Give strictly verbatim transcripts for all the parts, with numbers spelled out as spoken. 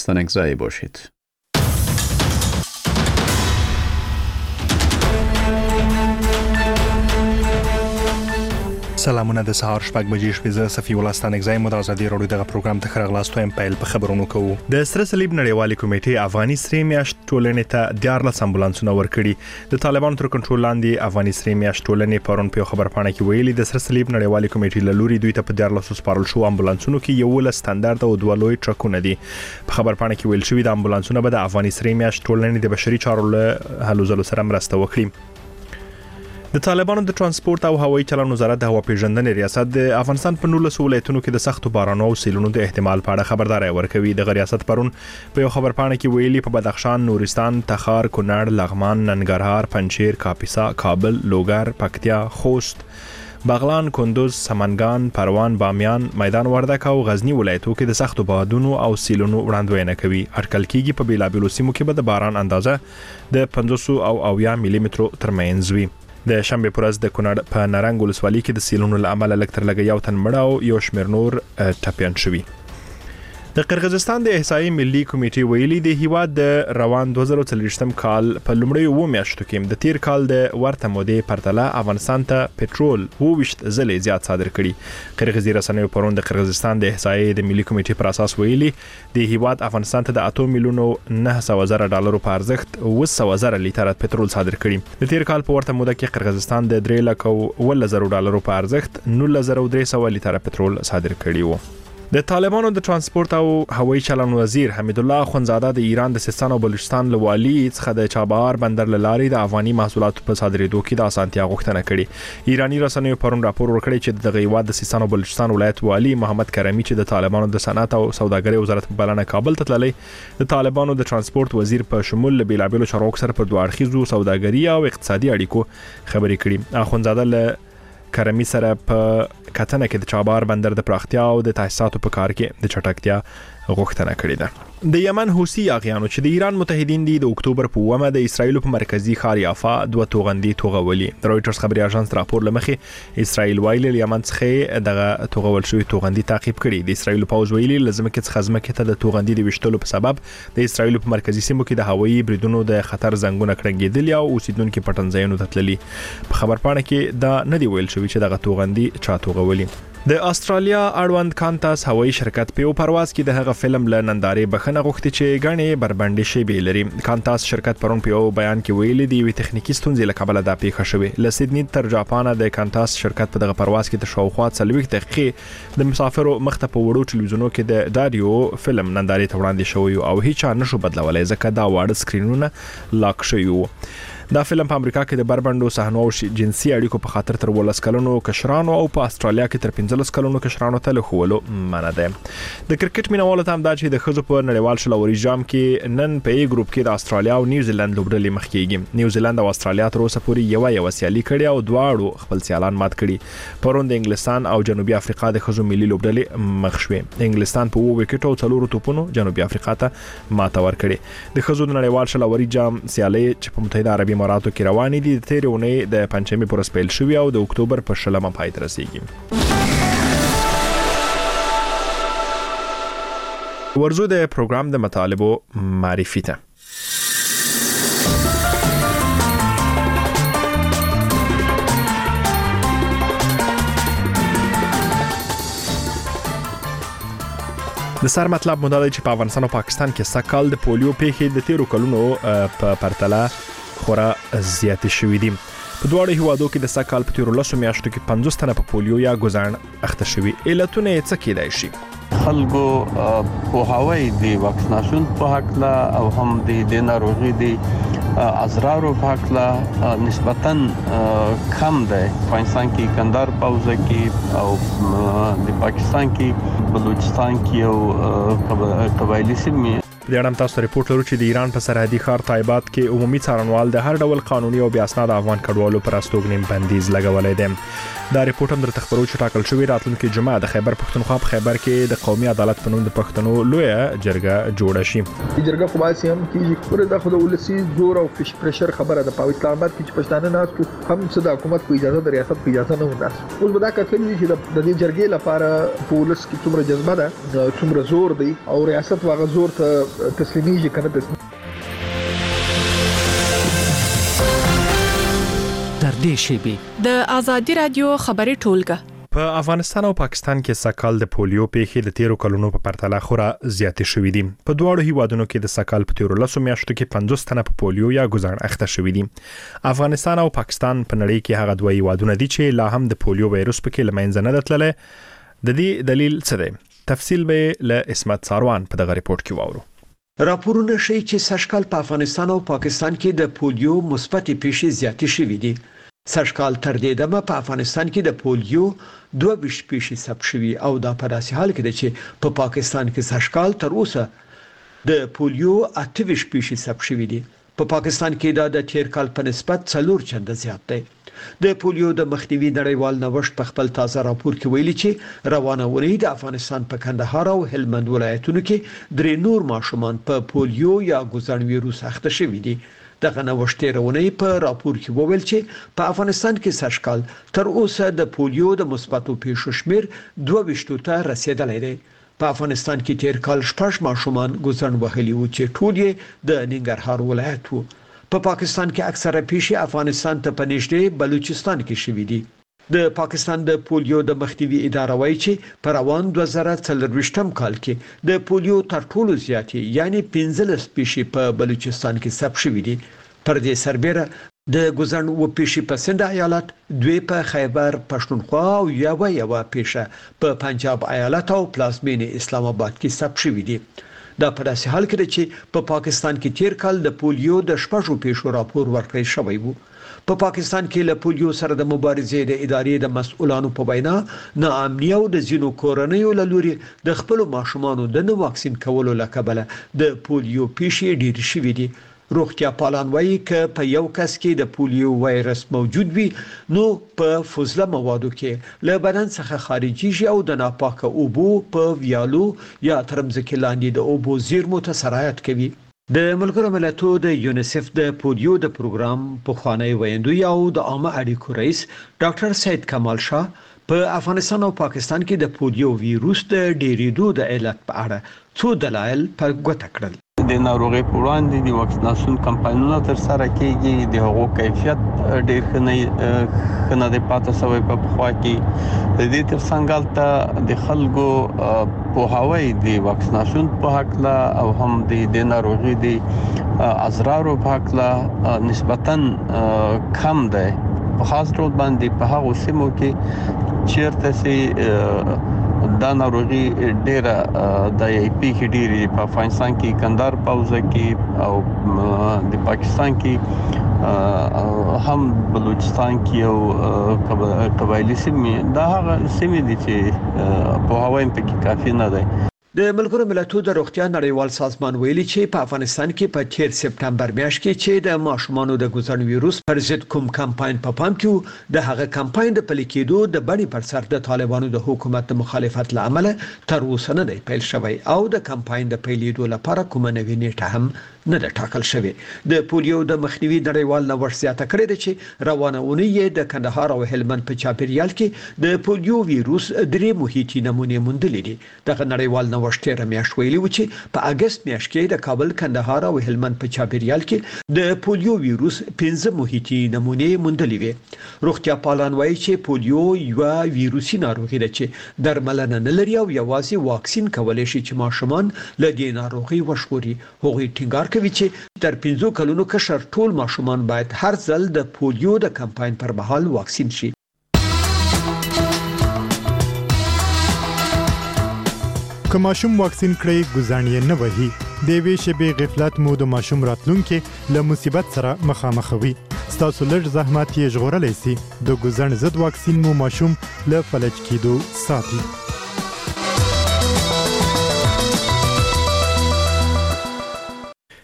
ستانکزایی باشید. سلامونه د سهار شپږ بجې شپې زه صفي الله ستانکزی مو د ازادي راډیو دغه پروګرام ته خرغلاستو ایم پیل په خبرونو کوو. د سره صلیب نړیوالې کمیټې افغاني سرې میاشت ټولنې ته دیارلس امبولانسونه ورکړي. د طالبانو تر کنټرول لاندې افغاني سرې میاشت ټولنې پرون په خبرپاڼه کې ویلي د سره صلیب نړیوالې کمیټې له لوري دوی ته په دیارلس سپارل شو امبولانسونو کې یو ل ستاندارد او دوه لوی ټرکونه دي. په خبرپاڼه کې ویل شوی د امبولانسونو به د افغاني سرې میاشت ټولنې د بشري چارو له هلو ځلو سره مرسته وکړي. د طالبانو د ترانسپورت او هوایي چلند وزارت د هوا پیژندنې ریاست د افغانستان په نولس ولایتونو کې د سختو بارانونو او سیلونو د احتمال په اړه خبرداري ورکوي. د ریاست پرون په یو خبرپاڼه کې ویلي په بدخشان، نورستان، تخار، کونړ، لغمان، ننګرهار، پنجشیر، کاپیسا، کابل، لوګر، پکتیا، خوست، بغلان، کندوز، سمنګان، پروان، بامیان، میدان وردګ او غزنی ولایتونو کې د سختو بادونو او سیلونو وړاندوینه کوي. اټکل کېږي په بیلابیلو سیمو کې به د باران اندازه د پنځوس او اویا ملي مترو ترمنځ وي. د شنبه پر ورځ د کونړ په نارنګ ولسوالۍ کې د سیلونو له امله لکتر لګ یو تن مړ او یو شمېر نور ټپيان شوي. د قرغیزستان د احصایي ملي کمیټې ویلي د هیواد د روان دوه زره څلوېښتم کال په لومړیو اووه میاشتو کې د تیر کال د ورته مودې پرتله افغانستان ته پټرول اووه ویشت ځلې زیات صادر کړي. قرغیزي رسنیو پرون د قرغیزستان د احصایي د ملي کمیټې پر اساس ویلي د هیواد افغانستان ته د اته میلیونو نه سوه زره ډالرو په ارزښت اوه سوه زره لیټره پټرول صادر کړي. د تیر کال په ورته موده کې قرغیزستان د درې لک اووه زره ډالرو په ارزښت نولس زره درې سوه لیټره پټرول صادر کړي وو. د طالبانو د ترانسپورت او هوایي چلند وزیر حمید الله اخوندزاده د ایران د سیستان او بلوچستان له والي څخه د چابهار بندر له لارې د افغاني محصولاتو په صادرېدو کې د اسانتیا غوښتنه کړې. ایرانی رسنیو پرون راپور ورکړی چې د هیواد د سیستان او بلوچستان ولایت والي محمد کرمی چې د طالبانو د صنعت او سوداګرۍ وزارت په بلنه کابل ته تللی، د طالبانو د ترانسپورت وزیر په شمول بیلابیلو چارواکو سره پر دوه اړخیزو سوداګري او اقتصادي اړیکو خبرې کړي. اخوندزاده له کرمی سره په کتنه کې د چابهار بندر د پراختیا او د تاسیساتو په کار کې د چټکتیا غوښتنه کړې ده. د یمن حوثي یاغیانو چې د ایران متحدین دي د اکتوبر په اوومه د اسرایل په مرکزی ښار یافا دوه توغندي توغولي. د رويټرز خبري اژانس راپور لمخې اسرایل ویلي یمن څخه دغه توغول شوی توغندي تعقیب کړي. د اسرایل پوز ویلي لازم کې څخه ځمکه ته د توغندي د وشتلو په سبب د اسرایل په مرکزی سیمو کې د هوایي بریدونو د خطر زنګونه کړنګېدل او اوسیدونکو پټنځایونو ته تللي. په خبرپاڼه کې دا نه دی ویل شوی چې دغه توغندي چا توغولي. د استرالیا اړوند کانتاس هوایي شرکت په یو پرواز کې د هغه فلم له نندارې بخښنه غوښتي چې غني بربندې شی لري. کانتاس شرکت پرون په یو بیان کې ویلي دی وی تخنیکی ستونزې له کبله د پیښه شوې. له سیدنی تر جاپان د کانتاس شرکت په دغه پرواز کې د شاوخوا څلوېښت دقیقې د مسافرو مخته په وړو ټلویزیونو کې د داریو فلم نندارې ته وړاندې شوی او هیڅ نشو بدلولای ځکه دا واړه سکرینونه لاک شوی وو. دا فلم په امریکا کې د بربندو صحنو او جنسي اړیکو په خاطر تر ولس کلونو کشرانو او په استرالیا کې تر پنځلس کلونو کشرانو ته له خولو منع ده. د کرکټ مینوالو ته هم دا چې د خزو په نړیوال شلوري جام کې نن په ای ګروپ کې د استرالیا او نیوزیلند لوبډلې مخ کېږي. نیوزیلند او استرالیا تر اوسه پورې یو یو سیالي کړي او دواړو خپل سیالان مات کړي. پرون د انګلستان او جنوبي افریقا د خزو ملي لوبډلې مخ شوې. انګلستان په اوه وکټو او څلورو توپونو جنوبي افریقا ته ماته ورکړي. د خزو د نړیوال شلوري جام سیالي چې په متحده عربي اماراتو کې روانې دي د تیر اونۍ د پنځمې پر ورځ پیل شوې او د اکتوبر په شلمه پای ته رسیږي. ورزو د پروګرام د مطالبو معرفي ته. د سر مطلب مدار چې په افغانستان او پاکستان کې سکهال د پولیو پیښې د تیرو کلونو په پرتله خورا زیات شوې دي. په دواړو هیوادو کې د سکهال په تیرو لسو میاشتو کې پنځوس تنه په پولیو یا ګوزاڼ اخته شوي. علتونه یې څه کېدای شي؟ خلکو پوهاوی د واکسیناسیون په حق لا او هم د ناروغي د ازرارو په حق لا نسبتاً کم ده. افغانستان کې کندهار پوزه کې او د پاکستان کې بلوچستان کې او قبایلی سیمې. د اړم تاسو ریپورت لرو چې د ایران په سرحدي ښار تایبات کې عمومي څارنوال د هر ډول قانوني او بې اسناده افغان کډوالو پر استوګنې بندیز لګولې ده. دا ریپورت هم درته خبرو چې ټاکل شوی راتلونکي جمعه د خیبر پښتونخوا په خیبر کې د قومي عدالت په نوم د پښتنو لویه جرګه جوړه شي. جرګه خو باید هم کیږي پر د خو د ولسی زور او فش پرشر خبره ده په اسلام آباد کې چې پښتانه ناس هم صدا حکومت په اجازه د ریاست په اجازه نه وناس. اوس به دا کتل چې د دې جرګې لپاره پولیس کې څومره جذبه ده څومره زور دی او ریاست واغ زور ته تسلیمي کنه تسلیم. در دې شیبي د آزادي رادیو خبري ټولګه په افغانستان او پاکستان کې سکال د پولیو پیښې د تیرو کلونو په پرتله خورا زیاتې شوې دي. په دواړو هیوادونو کې د سکال په تیرو لسو میاشتو کې پنځوس تنه په پولیو یا ګوزڼ اخته شوې دي. افغانستان او پاکستان په نړۍ کې هغه دوه هیوادونه دي چې لا هم د پولیو وایروس پکې لمنځه نه تللی. د دې دلیل څه دی؟ تفصیل به له اسمت ساروان په دغه ریپورت کې واورو. راپورونه ښیي چې سږکال په افغانستان او پاکستان کې د پولیو مثبت پیښې زیاتې شوې دي. سږکال تر دې دمه په افغانستان کې د پولیو دوه ویشت پیښې ثبت شوې او دا په داسې حال کې ده چې په پاکستان کې سږکال تر اوسه د پولیو اته ویشت پیښې ثبت شوې دي. په پاکستان کې دا د تیر کال په نسبت څلور چنده زیات دی. د پولیو د مخنیوي نړیوال نوښت په خپل تازه راپور کې ویلي چې روانه اونۍ د افغانستان په کندهار او هلمند ولایتونو کې درې نور ماشومان په پولیو یا ګوزڼ ویروس اخته شوي دي. دغه نوښت رونی په راپور کې وویل چې په افغانستان کې سږکال تر اوسه د پولیو د مثبتو پیښو شمیر دوه ویشت ته رسیدلی دی. په افغانستان کې تیر کال شپږ ماشومان ګوزڼ وهلي وو چې ټول یې د ننګرهار ولایت وو. په پاکستان کې اکثره پیښې افغانستان ته په نږدې بلوچستان کې شوې دي. د پاکستان د پولیو د مخنیوي اداره وایي چې په روان دوه زره څلرویشتم کال کې د پولیو تر ټولو زیاتې یعنی پنځلس پیښې په بلوچستان کې ثبت شوې دي. پر دې سربېره د ګوزڼ و پیښې په سند ایالت، دوی په خیبر پښتونخوا او یو یو پیښه په پنجاب ایالت او پلازمینې اسلام آباد کې ثبت شوې دي. دا په داسې حال کې چې په پاکستان کې تیر کال د پولیو د شپږو پیښو راپور ورکړی شوی وو. په پاکستان کې له پولیو سره د مبارزې د ادارې د مسؤلانو په وینا ناامني او د ځینو کورنیو له لوري د خپل ماشومانو د نه واکسین کولو له کبله د پولیو پیښې ډېرې شوې دي. روغتیا پالان وایي چې په یو کس کې د پولیو وایرس موجود وي نو په فضله موادو کې له بدن څخه خارجيږي او د ناپاکه اوبو په ویالو یا ترمځکه لاندې د اوبو زیرمو ته سرایت کوي. د ملګرو ملتونو د یونیسف د پولیو د پروګرام پخوانی ویندوی او د عامه اړیکو رئیس ډاکټر سید کمال شاه په افغانستان او پاکستان کې د پولیو ویروس د ډېرېدو د علت په اړه څو دلایل په ګوته کړل. د ناروغي پر وړاندې د واکسیناسیون کمپاینونه تر سره کیږي. د هغو کیفیت ډېر ښه نه ښه نه دی پاتې شوی په پخوا کې. د دې تر څنګ ته د خلکو پوهاوی د واکسیناسیون په حق او هم د ناروغي د اضرارو په حق نسبتاً کم دی. په خاص ډول باندې په هغو سیمو کې چیرته چې دا ناروغي ډیره د ای پی کې ډیره په افغانستان کې کندهار پاوزه کې او د پاکستان کې هم بلوچستان کې او قبایلی سیمې دا هغه سیمې دي چې په هوایم کې کافي نه ده. د ملګرو ملتونو د روغتیا نړیوال سازمان ویلي چې په افغانستان کې په تیر سپټمبر میاشت کې چې د ماشومانو د ګوزڼ ویروس پر ضد کوم کمپاین په پام کې د هغه کمپاین د پلي کېدو د بڼې پر سر د طالبانو د حکومت د مخالفت لامل تر اوسه نه دی پیل شوی او د کمپاین د پیلېدو لپاره کومه نوې نیټه هم نه ده ټاکل شوی. د پولیو د مخنیوي نړیوال نوښت زیاته کړې ده چې روانه اونۍ د کندهار او هلمند په چاپیریال کې د پولیو ویروس درې محیطي نمونې موندلې دي. دغه نړیوال نوښت تیر میاشت ویلي و چې په اگست میاشت کې د کابل، کندهار او هلمند په چاپیریال کې د پولیو ویروس پنځه محیطي نمونې موندلې وي. روغتیا پالان وایي چې پولیو یو ویروسي ناروغي ده چې درملنه نه لري او یوازې واکسین کولای شي چې ماشومان له دې ناروغي وژغوري. هغوی ټینګار کوي چې تر پنځو کلونو کشر ټول ماشومان باید هر ځل د پولیو د کمپاین پر مهال واکسین شي. که ماشوم واکسین کړي ګوزڼ یې نه وهي د یوې شېبې غفلت مو د ماشوم راتلونکي له مصیبت سره مخامخوي. ستاسو لږ زحمت یې ژغورلی سي. د ګوزڼ ضد واکسین مو ماشوم له فلج کېدو ساتي.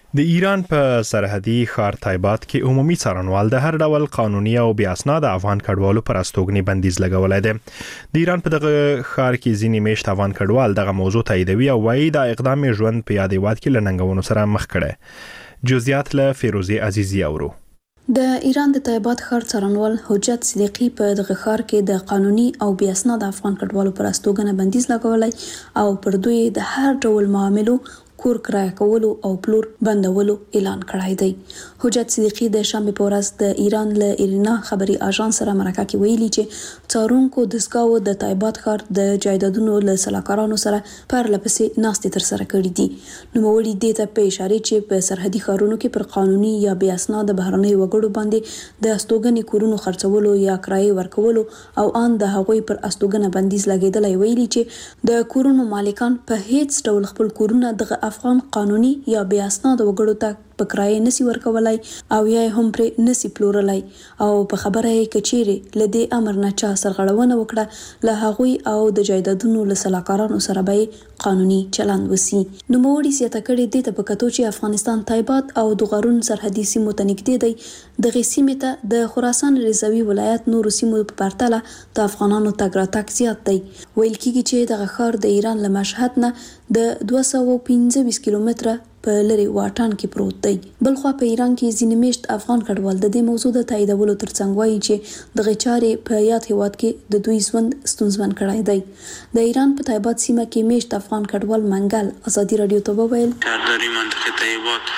د ایران په سرحدي ښار تایبات کې عمومي څارنوال د هر ډول قانوني او بې اسناده افغان کډوالو پر استوګنې بندیز لګولی دی. د ایران په دغه ښار کې ځینې میشت افغان کډوال دغه موضوع تاییدوي او وایي دا اقدام یې ژوند په یاد هېواد کې له ننګونو سره مخ کړی. جزئیات له فیروزې عزیزي اورو. د ایران د تایبات ښار څارنوال حجت صدیقي په دغه ښار کې د قانوني او بې اسناده افغان کډوالو پر استوګنه بندیز لګولی او پر دوی د هر ډول معاملو کور کرایه کولو او پلور بندولو اعلان کړی دی. حجت صدیقي د شنبه په ورځ د ایران له ایرنا خبري اژانس سره مرکه کې ویلي چې څارونکو دستګاو د تایبات ښار د جایدادونو له سلاکارانو سره پرله پسې ناستې تر سره کړې دي. نوموړي دې ته په اشاره چې په سرحدي ښارونو کې پر قانوني یا بې اسناده بهرنیو وګړو باندې د استوګنې کورونو خرڅولو یا کرایه ورکولو او ان د هغوی پر استوګنه بندیز لګیدلی، ویلي چې د کورونو مالکان په هیڅ ډول خپل کورونه دغه افغان قانوني یا بې اسناده وګړو ته په کرایه نسی ورکولای او یا هم پر نسی پلورلای او په خبره یې کچېره لدی امر نه چا سرغړونه وکړه له هغوی او د جایدادونو له سلاکارانو سره به قانوني چلند وسی. نو موړي سیاته کړي دي ته په کتو چې افغانستان تایبات او د غرون سرحدي سیمو ته نږدې دی. د غسیمه ته د خراسان رضوی ولایت نور سیمو په پرتله د افغانانو تګ راتګ زیات دی. ویل کېږي چې د ښار د ایران له مشهد نه د دوه سوه او پنځه کیلومتره په لری واټن کې پروت دی. بلخوا په ایران کې ځینې میشت افغان کډوال د دې موضوع د تاییدولو ترڅنګ وایي چې د غچارې په یاد هیواد کې د دوی ژوند ستونزمن کړی دی. د ایران په تایبات سیمه کې میشت افغان کډوال منګل ازادي رادیو ته وویل شهرداری منطقه تایبات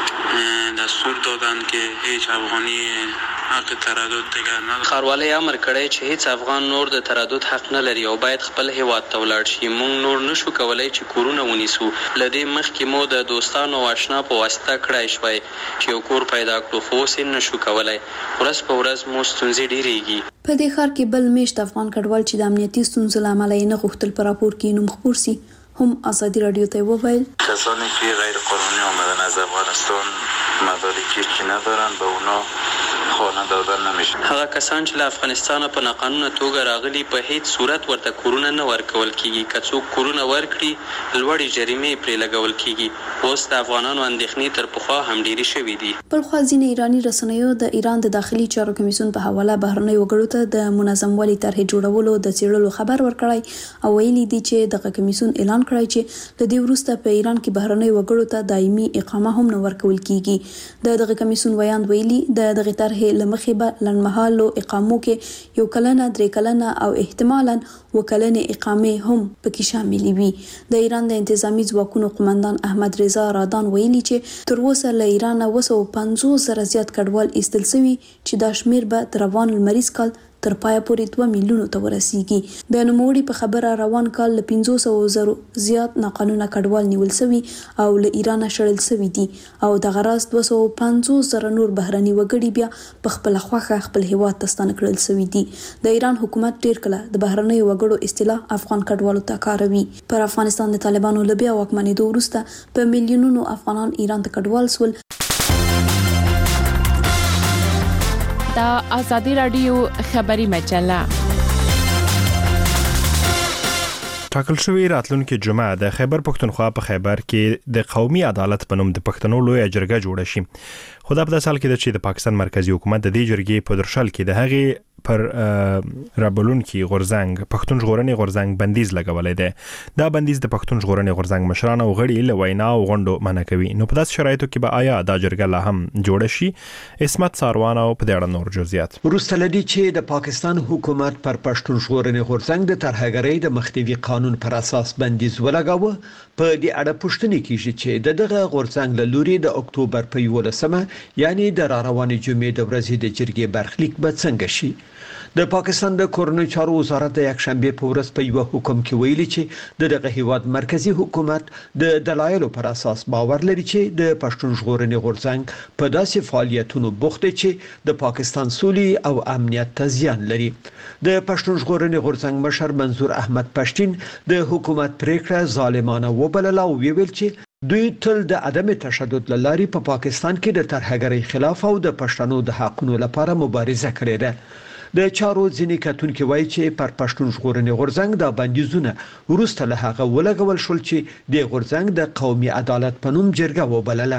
دستور دادن که هیچ افغانی حق تردد دیگر نداره. ښاروالۍ امر کړی چې هیڅ افغان نور د تردد حق نه لري او باید خپل هیواد ته ولاړ شي. موږ نور نشو کولای چې کورونه ونیسو. لدې مخکې مو د دوستانو او آشنا په واسطه کړای شوی چې یو کور پیدا کړو، خو اوس یې نشو کولای. ورځ په ورځ مو ستونزې ډېرېږي. په دې ښار کې بل میشت افغان کډوال چې د امنیتي ستونزو له امله یې نه غوښتل په راپور کې نوم خپور سي هم ازادي رادیو ته وویل کسانی که غیر قانونی آمدن از افغانستان مدارکی چی ندارن به اونا خانه دادن نمیشه. هغه کسان چې له افغانستان په ناقانونه توګه راغلي په هیڅ صورت ورته کورونه نه ورکول کیږي. که څوک کورونه ورکړي لوړې جریمې پرې لګول کیږي. اوس د افغانانو اندېښنې تر پخوا هم ډېرې شوې دي. بلخوا ځینې ایراني رسنیو د ایران د داخلي چارو کمیسیون په حواله بهرنیو وګړو ته د منظم والي طرحې جوړولو د څېړلو خبر ورکړی او ویلي دي چې دغه کمیسیون اعلان کړی چې د دې وروسته په ایران کې بهرنیو وګړو ته دایمي اقامه هم نه ورکول کیږي. د دغه کمیسیون ویاند ویلي د دغه طرحې لمخې به لنډمهالو اقامو کې یو کلنه، درې کلنه او احتمالاً وکلنې اقامې هم پکې شاملې وي. د ایران د انتظامی ځواکونو قومندان احمد رضا رادان ویلي چې تر اوسه له ایران اوه سوه پنځوس زره زیات کډوال ایستل شوي چې دا شمیر به تر روان لمریز کال تر پایه پورې دوه میلیونو ته ورسیږي. د نوموړي په خبره روان کال له پنځوس سوه زرو زیات ناقانونه کډوال نیول شوي او له ایران شړل شوي دي او دغه راز دوه سوه پنځوس زره نور بهرني وګړي بیا په خپل خوخه خپل هیواد ته ستانه کړل شوي دي. د ایران حکومت ډیر کله د بهرني وګړو اصطلاح افغان کډوالو ته کاروي. پر افغانستان د طالبانو له بیا واکمنېدو وروسته په میلیونونو افغانان ایران ته کډوال سول. دا آزادی رادیو خبری مجله ټاکل شوی راتلونکي جمعه د خیبر پښتونخوا په خیبر کې د قومي عدالت په نوم د پښتنو لوی جرګه جوړه شي. خو دا په داسې حال کې چې د پاکستان مرکزی حکومت د دې جرګې په درشل کې د هغې پر رابلون کې غورځنګ پښتون ژغورنې غورځنګ بندیز لګولای دی. دا بندیز د پښتون ژغورنې غورځنګ مشران او غړي له وینا او غونډو منع کوي. نو په داسې شرایطو کې به آیا دا جرګه لا هم جوړه شي؟ اسمت ساروان او په دې اړه نور جزئیات. وروسته لدی چې د پاکستان حکومت پر پښتون ژغورنې غورځنګ د ترهګرۍ د مخنیوي قانون پر اساس بندیز ولګاوه، په دې اړه پوښتنه کیږي چې د دغه غورځنګ له لوري د اکتوبر په یولسمه یعنی د راروانې جمعې د ورځې د جرګې برخلیک به څنګه شي. د پاکستان د کورنۍ چارو وزارت د یک شنبه په ورځ په یو حکم کې ویلي چې د دغه هیواد مرکزی حکومت د دلایلو پر اساس باور لري چې د پښتون ژغورنې غورځنګ په داسې فعالیتونو بوخت چې د پاکستان سولې او امنیت ته زیان لري. د پښتون ژغورنې غورځنګ مشر منظور احمد پښتين د حکومت پریکړه ظالمانه وبلله او ویل چې دوی تل د عدم تشدد لاري په پاکستان کې د ترهګرۍ خلاف او د پښتنو د حقوقو لپاره مبارزه کړې ده. د چارو ځینې کتونکي وایي چې پر پښتون ژغورنې غورځنګ د بندیزونه وروسته له هغه ولګول شول چې د غورځنګ د قومي عدالت په نوم جرګه وبلله.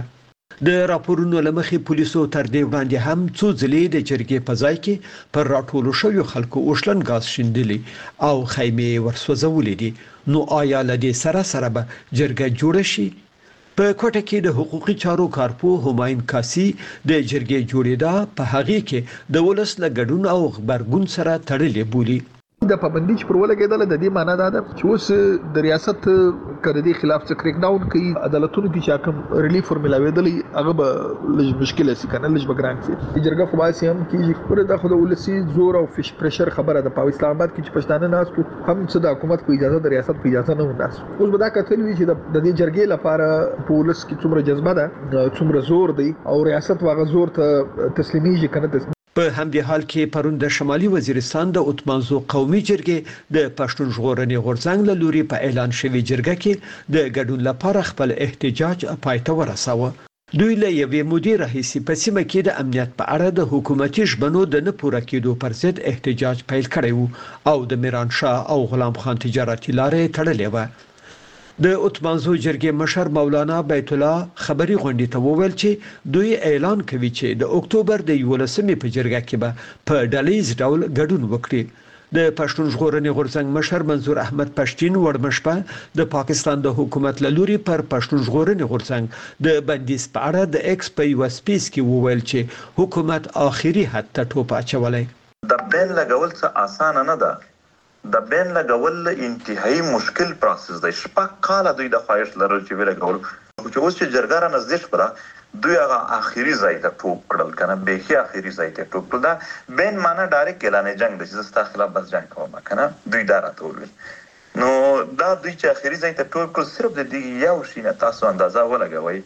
د راپورونو لمخې پولیسو تر دې وړاندې هم څو ځلې د جرګې په ځای کې پر راټولو شویو خلکو اوشلن غاز شیندلي او خیمې ورسوځولې دي. نو آیا له دې سره سره به جرګه جوړه شي؟ په کوټه کې د حقوقي چارو کارپو همایون کاسي د جرګې جوړېدا په هغې کې د ولس له ګډون او خبرګون سره تړلې بولي. د پابندۍ چې پر ولګېدله د دې معنا دا ده چې اوس د ریاست که د دې خلاف څه کریک ډاون کوي عدالتونو کې چې کوم ریلیف ورملاوېدلی هغه به لږ مشکله شي که نه لږ به ګران شي. جرګه خو باید هم کېږي ګوره دا خو د ولسي زور او فش پرشر خبره ده. په اسلام آباد کې چې پښتانه ناست وو هم څه د حکومت په اجازه د ریاست په اجازه نه وو ناست. اوس به دا کتل وي چې د دې جرګې لپاره په ولس کې څومره جذبه ده څومره زور دی او ریاست هغه زور ته تسلیمیږي که نه تسلیمیږي. په همدې حال کې پرون د شمالي وزیرستان د اتمانزو قومي جرګې د پښتون ژغورنې غورځنګ له لوري په اعلان شوی جرګه کې د ګډون لپاره خپل احتجاج پای ته ورساوه. دوی له یوې مودې راهیسې په سیمه کې د امنیت په اړه د حکومتي ژمنو د نه پوره کېدو پر ضد احتجاج پیل کړی و او د میرانشاه او غلام خان تجارتي لارې تړلې وه. د اتمانزو جرګې مشر مولانا بیت الله خبري غونډې ته وویل چې دوی اعلان کوي چې د اکتوبر د یولسمې په جرګه کې به په ډلیز ډول ګډون وکړي. د پښتون ژغورنې غورځنګ مشر منظور احمد پښتين وړمشپه د پاکستان د حکومت له لوري پر پښتون ژغورنې غورځنګ د بندیز په اړه د ایکس په یو سپیس کې وویل چې حکومت آخري حد ته ټوپ اچولی. د بیل لګول څه اسانه نه ده. د بیل لګول انتهایی مشکل پروسس دی. شپږ کاله دوی د خواهش لرل چې ویل کول چې اوس چې جرګه را نږدې شوه دوی هغه آخري ځای ته ټوپ کړل کنه بیخي آخري ځای ته ټوپ کړل. دا بین معنا ډایرکټ اعلان جنگ د چې ستا خلاف بس جنگ کوم کنه دوی دا راته ویل. نو دا دوی چې آخري ځای ته ټوپ کړل صرف د دې یو شي نه تاسو اندازه ولګوئ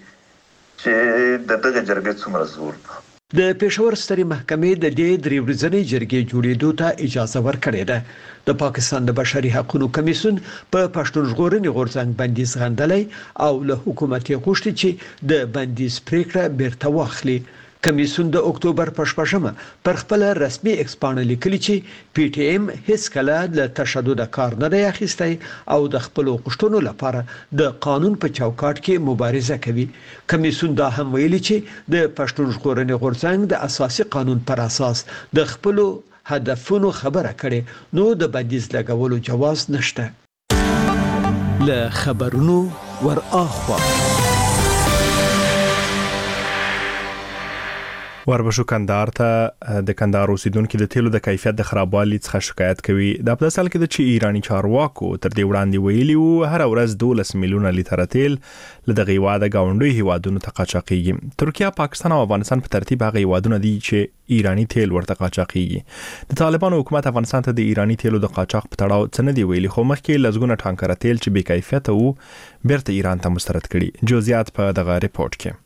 چې د دغه جرګې څومره زور ده. د پېښور سترې محکمې د دې درې ورځنۍ جرګې جوړېدو ته اجازه ورکړې ده. د پاکستان د بشري حقوقو کمیسیون په پښتون ژغورنې غورځنګ بندیز غندلی او له حکومت یې غوښتي چې د بندیز پریکړه بیرته واخلي. کمیسیون د اکتوبر په شپږمه پر خپل رسمي ایکس پاڼه لیکلي چې پی ټی ایم هیڅ کله له تشدد کار نه دی اخیستی او د خپل غوښتنو لپاره د قانون په چوکاټ کې مبارزه کوي. کمیسیون دا هم ویلي چې د پښتون ژغورنې غورځنګ د اساسي قانون پر اساس د خپل هدفونو خبره کړي نو د بندیز لګولو جواز نشته. له خبرونو ور اخوا وربشو کندهار ته د کندهار اوسیدونکو د تیلو د کیفیت د خرابوالي څخه شکایت کوي. د په سال کې د چې ایرانی چارواکو تر دې وړاندې ویلي وو هر ورځ دولس میلیونه لیټر تیل له دغه هیواده گاونډي هیوادونو ته قاچاقېږي. ترکیه، پاکستان او افغانستان په ترتیب هغه هیوادونه دي چې ایرانی تیل ورته قاچاقېږي. د طالبانو حکومت افغانستان ته د ایرانی تیلو د قاچاق په تړاو څه نه دی ویلي، خو مخکې لزګونه ټانکر تیل چې بې کیفیته وو بیرته ایران ته مسترد کړي. جزئیات په دغه ریپورت کې.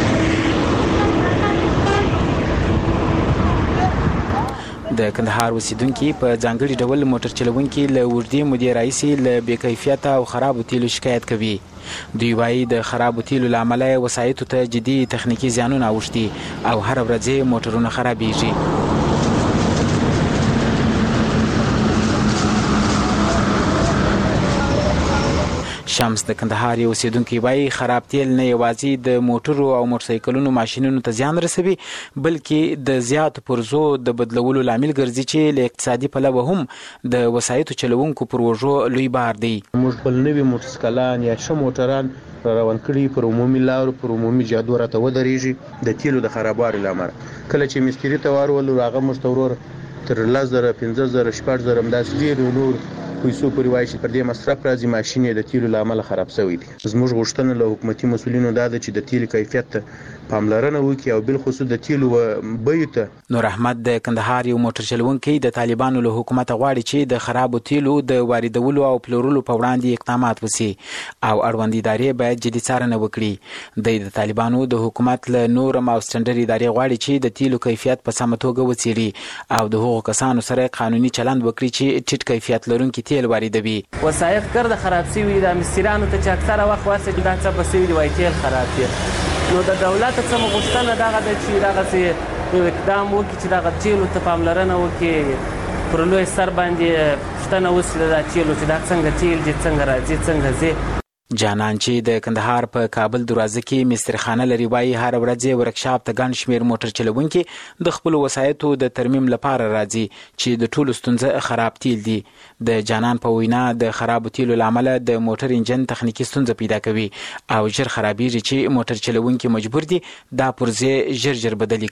د کندهار اوسیدونکو په ځانګړي ډول موټر چلوونکي له وړدې مودې راهیسې له بې کیفیته او خرابو تیلو شکایت کوي. دوی وايي د خرابو تیلو له امله وسایطو ته جدي تخنیکي زیانونه اوښتي او هر ورځ موټرونه خرابېږي. شمس د کندهار یو اوسیدونکی وايي خراب تیل نه یوازې د موټرو او موټرسایکلونو ماشینونو ته زیان رسوي بلکې د زیاتو پرزو د بدلولو لامل ګرځي چې له اقتصادي پلوه هم د وسایطو چلوونکو پر وژو لوی بار دی. موږ خپل نوي موټرسایکلان یا ښه موټران روان کړي پر عمومي لارو پر عمومي جادو راته ودرېږي د تیلو د خرابوالي له امله. کله چې مستري ته ورولو هغه موږ ته ورور تر لس زره پنځه زره شپږ زره همداسې ډېر نور پیسو پورې وایي چې پر دې مصرف راځي ماشین یې د تیلو له امله خراب شوی دی. زموږ غوښتنه له حکومتي مسؤلینو دا ده چې د تیلو کیفیت ته پاملرنه وکړي او بالخصوص د تیلو بیو ته. نور احمد د کندهار یو موټر چلوونکی د طالبانو له حکومت غواړي چې د خرابو تیلو د واردولو او پلورلو په وړاندې اقدامات وشي او اړوند ادارې باید جدي څارنه وکړي. د طالبانو د حکومت له نورم او سټنډر ادارې غواړي چې د تیلو کیفیت په سمه توګه وڅېړي او د هغو کسانو سره قانوني چلند وکړي چې ټیټ کیفیت لرونکي تیل واردوي. وسایط ګرد خراب شوي د مستریانو ته چې اکثره وخت واسه دا څه بسوي دی وای تیل خراب دی. نو د دولت څخه غوښتنه دغه ده چې دغه یو اقدام وکړي چې دغه تیلو ته پاملرنه وکړي پر لوی سر باندې پوښتنه وسي د تیلو چې دا څنګه تیل دي څنګه راځي څنګه ځي. جانان چې د کندهار په کابل دروازه کې مسترخانه لري وایي هر ورځ ورکشاپ ته ګڼ شمېر موټر چلونکي د خپلو وسایطو د ترمیم لپاره راځي چې د ټولو ستونزه خراب تیل دي. د جانان په وینا د خرابو تیلو له امله د موټر انجن تخنیکي ستونزه پیدا کوي او ژر خرابېږي چې موټر چلونکي مجبور دي دا پرزې ژر ژر بدلې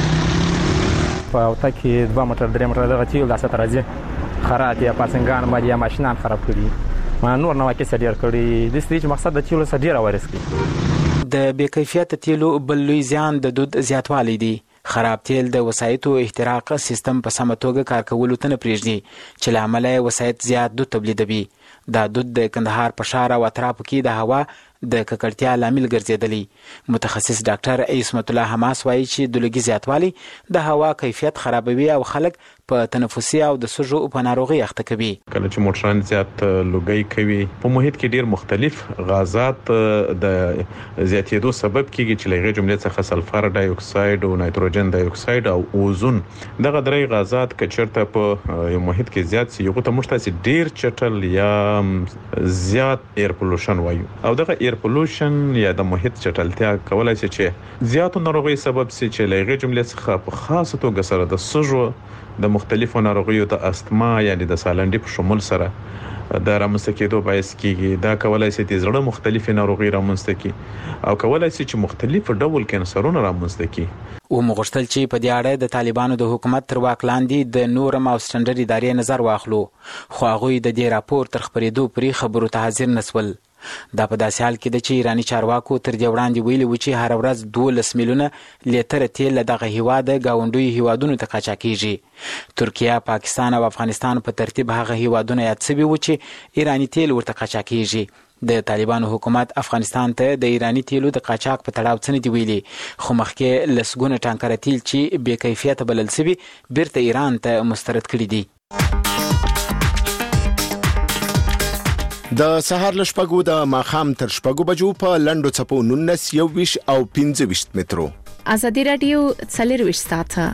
کړي. په اوته کې دوه موټر درې موټر دغه تیل داسې ته راځي خراب یا پاسنګان باندې یا ماشینان خراب کړي ما نور نو کې سړیر کړي د دې مقصد د تیلو سړیر وارث کړي. د بې کیفیت تیلو بل لوی زیان د دود زیاتوالی دی. خراب تیل د وسایطو احتراق سیستم په سمه توګه کار کولو ته نه پرېږدي چې له امله وسایط زیات دود تولیدوي. دا دود د کندهار په ښار او اطرافو کې د هوا د ککړتیا لامل ګرځېدلی. متخصص ډاکټر عصمت الله حماس وایي چې د لوګي زیاتوالی د هوا کیفیت خرابوي او خلک په تنفسي او د سږو په ناروغي اخته کوي. کله چې موټران زیات لوګي کوي په محیط کې ډیر مختلف غازات د زیاتېدو سبب کیږي چې لږه جملې څخه سلفر ډای اکساید او نایتروجن ډای اکساید او اوزون دغه درې غازات کچرته په محیط کې زیات سي یو ته مشتاسي ډیر چټل یا زیات ایر پولوشن وایو او دغه ایر پولوشن یا د محیط چټلتیا کولای شي چې زیاتو ناروغي سبب سي چې لږه جملې څخه په خاصه توګه سره د سږو د مختلفو ناروغیو د استما یعنی د سالنډي په شمول سره د رامنځته کېدو باعث کیږي. دا کولای شي د زړه مختلفې ناروغي رامنځته کړي او کولای شي چې مختلف ډول کینسرونه رامنځته کړي. او مغشتل چې په دې اړه د طالبانو د حکومت تر واک لاندې د نورم او سټنډرډ ادارې نظر واخلو خو هغه د دې راپور تر خبرېدو پرې خبرو ته حاضر نسول. دا په داسې حال کې د چې ایرانی چارواکو تر دې وړاندې ویلي و چې هر ورځ دولس میلیونه لیتره تیل له دغه هیواد ګاونډیو هیوادونو ته قاچاقېږي. ترکیه، پاکستان او افغانستان په ترتیب هغه هیوادونه یاد شوي و چې ایرانی تیل ورته قاچاقېږي. د طالبانو حکومت افغانستان ته د ایرانی تیلو د قاچاق په تړاو څه نه دي ویلي خو مخکې لسګونه ټانکره تیل چې بې کیفیته بلل شوي بیرته ایران ته مسترد کړي دي. د سهار له شپږو د ماښام تر شپږو بجو په لنډو څپو نولس یوویشت او پنځه ویشت مترو. ازادي راډیو څلرویشت ساعته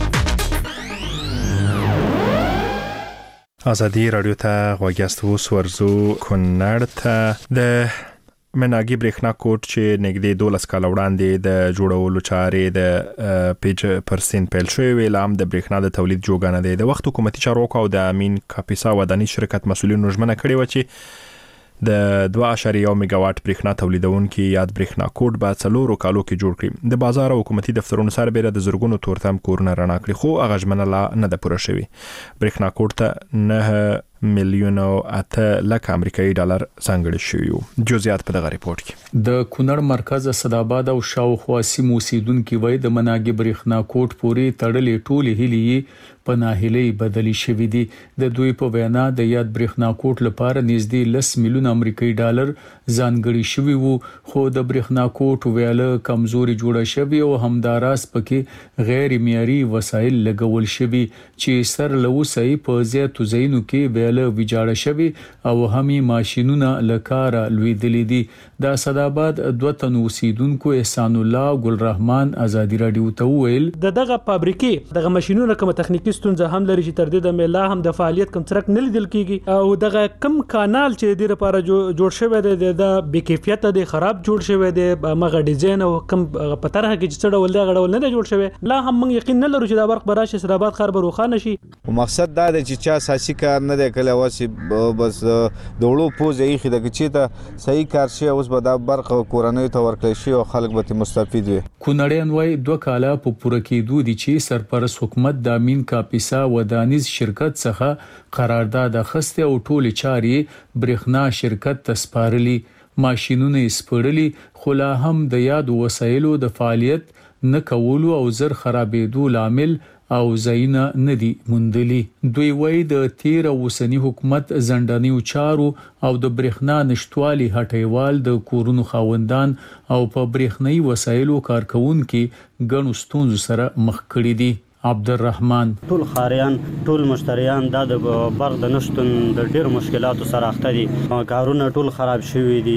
ازادي راډیو ته غوږ یاست. اوس ورځو کونړ ته د مناګي برېښنا کوټ چې نږدې دولس کاله وړاندې د جوړولو چارې د پیج پرسنټ پیل شوې وې لا هم د برېښنا د تولید جوګه نه دی. د وخت حکومتي چارواکو او د امین کاپیسا ودانیز شرکت مسؤلینو ژمنه کړې وه چې د دوه اعشاریه یو میگا واټ برېښنا تولیدونکي یاد برېښنا کوټ به څلورو کالو کې جوړ کړي. د بازار او حکومتي دفترونو سربېره د زرګونو تورتم کورونه رڼا کړي خو هغه ژمنه لا نه ده پوره شوې. برېښنا کوټ ته نه میلیون او اته لک امریکایي ډالر ځانګړي شوي. جزئیات په دغه ریپورت کې. د کونړ مرکز صداباد او شاوخوا سیمو اوسیدونکو وای د مناګي برېښنا کوټ پورې تړلې ټولې هلي په ناهیلۍ بدلی شوې دي. د دوی په وینا د یاد برېښنا کوټ لپاره نږدې لس میلیون امریکایي ډالر ځانګړي شوي وو خو د برېښنا کوټ ویاله کمزوري جوړه شوې او همداراز پکې غیر معیاري وسایل لګول شوي چې سر لوسای په زیاتو ځایونو کې ویاله ویجاړه شوي او همي ماشينونه لکاره لویدلې دي. د صداباد دوه تن اوسیدونکو احسان الله ګل رحمان ازادي راډیو ته ویل د دغه فابریکې دغه ماشينونه کوم تخنیکی ستونزه هم لري چې تر دې د میلا هم د فعالیت کم څرک نه لیدل کیږي او دغه کم کانال چې د لپاره جوړ شوی دی د بې کیفیت دی خراب جوړ شوی دی مغه ډیزاین او کم په طرحه کې چې څړول دی غړول نه جوړ شوی لا هم موږ یقین نه لرو چې دا برق براشه صداباد خراب روخانه شي. مقصد دا دی چې چا اساسي کار نه دی کله واسي بس د وړو پوزې خې د چې ته صحیح کار شي اوس به دا برق کورنۍ ته ورکړي شي او خلک به مستفید وي. کونړیان وای دوه کاله په پوره کېدو دي چې سرپرست حکومت د امین کاپیسا ودانیز شرکت څخه قرارداد اخیسته او ټول چاري برېښنا شرکت ته سپارلي. ماشينونه سپړلي خو لا هم د یاد وسایلو د فعالیت نه کولو او زر خرابېدو لامل او زینا ندی مندلی. دوی وای د تیر اوسنی حکومت زندانیو چارو او د برېښنا نشټوالي هټیوال د کورونو خاوندان او په برېښنايي وسایلو کارکونکو ګڼو ستونزو سره مخ کړي دي. عبدالرحمن ټول خاریان ټول مشتریان د برق د نشټون د ډېر مشکلاتو سره اخته دي. کارونه ټول خراب شوي دي.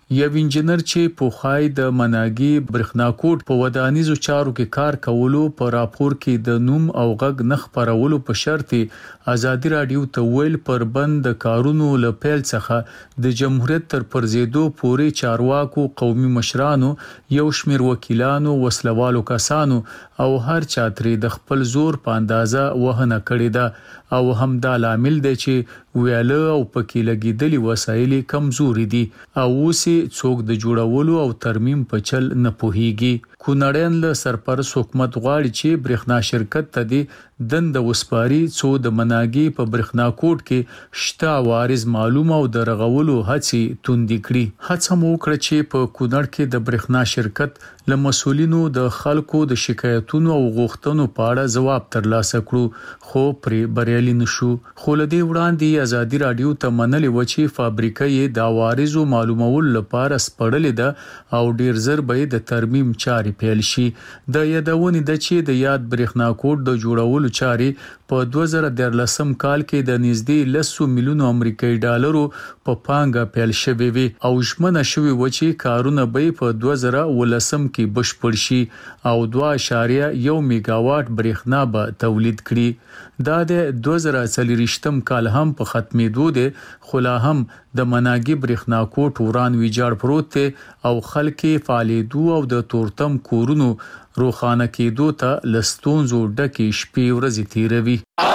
یو انجنیر چې پوخای د مناګي برېښنا کوټ په ودانیزو چارو کې کار کولو په راپور کې د نوم او غږ نه خپرولو په شرط ازادي رادیو ته ویل پر بند کارونو له پیل څخه د جمهوریت تر پرزیدو پورې چارواکو قومي مشرانو یو شمیر وکیلانو وسلوالو کسانو او هر چاتري د خپل زور په اندازه وهنه کړې ده او همدا لامل دی چې ویاله او پکې لګیدلي وسایل کمزوري دي او اوسې څوک د جوړولو او ترمیم په چل نه پوهیږي. کونړیان له سرپرست حکومت غواړي چې برېښنا شرکت ته دی دند وسپاري څو د مناګي په برېښنا کوټ کې شته وارز معلومه او د رغولو هڅې توندې کړي. هڅه مو وکړه چې په کونړ کې د برېښنا شرکت له مسولینو د خلکو د شکایتونو او غوښتنو په اړه ځواب ترلاسه کړو خو پرې بریالي نشو. خو له دې وړاندې ازادي رادیو ته منلې و چې فابریکه یې د وارزو معلومولو لپاره سپړلې ده او ډیر زر به د ترمیم چارې پیل شي. د یادونې د چې د یاد برېښنا کوټ د جوړولو چارې په دوه زره دیارلسم کال کې د نږدې لسو میلیونو امریکایي ډالرو په پانګه پیل شوې وي او ژمنه شوې و چې کارونه به په دوه زره ولسم کې بشپړ شي او دوه اعشاریه یو میگاواټ برېښنا به تولید کړي. دا د دوه زره څلوېښتم کال هم په ختمېدو دی خو لا هم د مناګي برېښنا کوټ وران ویجاړ پروت دی او خلک فعالیدو او د تورتم کورونو روخانه کېدو ته لستونزو ډکې شپې ورځې تیروي.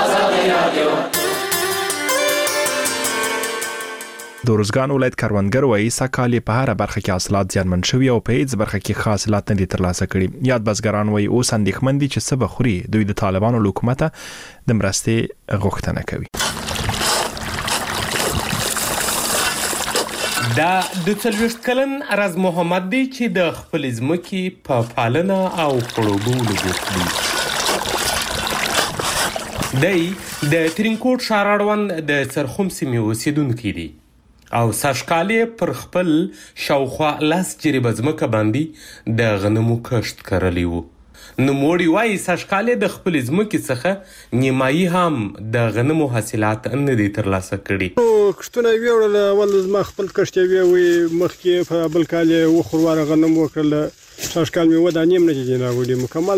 د روزګان ولایت کروندګر وایي سکهال په هر برخه کې حاصلات زیانمن شوي او په هیڅ برخه کې خاص حاصلات نه دي ترلاسه کړي. یاد بزګران وایي اوس اندېښمن دي چې څه به خوري. دوی د طالبانو له حکومته د مرستې غوښتنه کوي. دا د څلوېښت کلن راز محمد دی چې د خپل ځمکې په پالنه او خړوبولو بوخت دی. دی د ترینکوټ ښار اړوند د سرخوم سیمې اوسیدونکی دی او سږکال پر خپل شاوخوا لس جریبه ځمکه باندې د غنمو کښت کرلی و. نوموړي وایي سږکال د خپل ځمکې څخه نیمایي هم د غنمو حاصلات نه دي ترلاسه کړي. کښتونه یې ویوړل، اول زما خپل کښت یې ویوی، مخکې په بل کال یې اووه خورواره غنم وکړل، سږکال مې اووه دانې هم نه دي راوړي،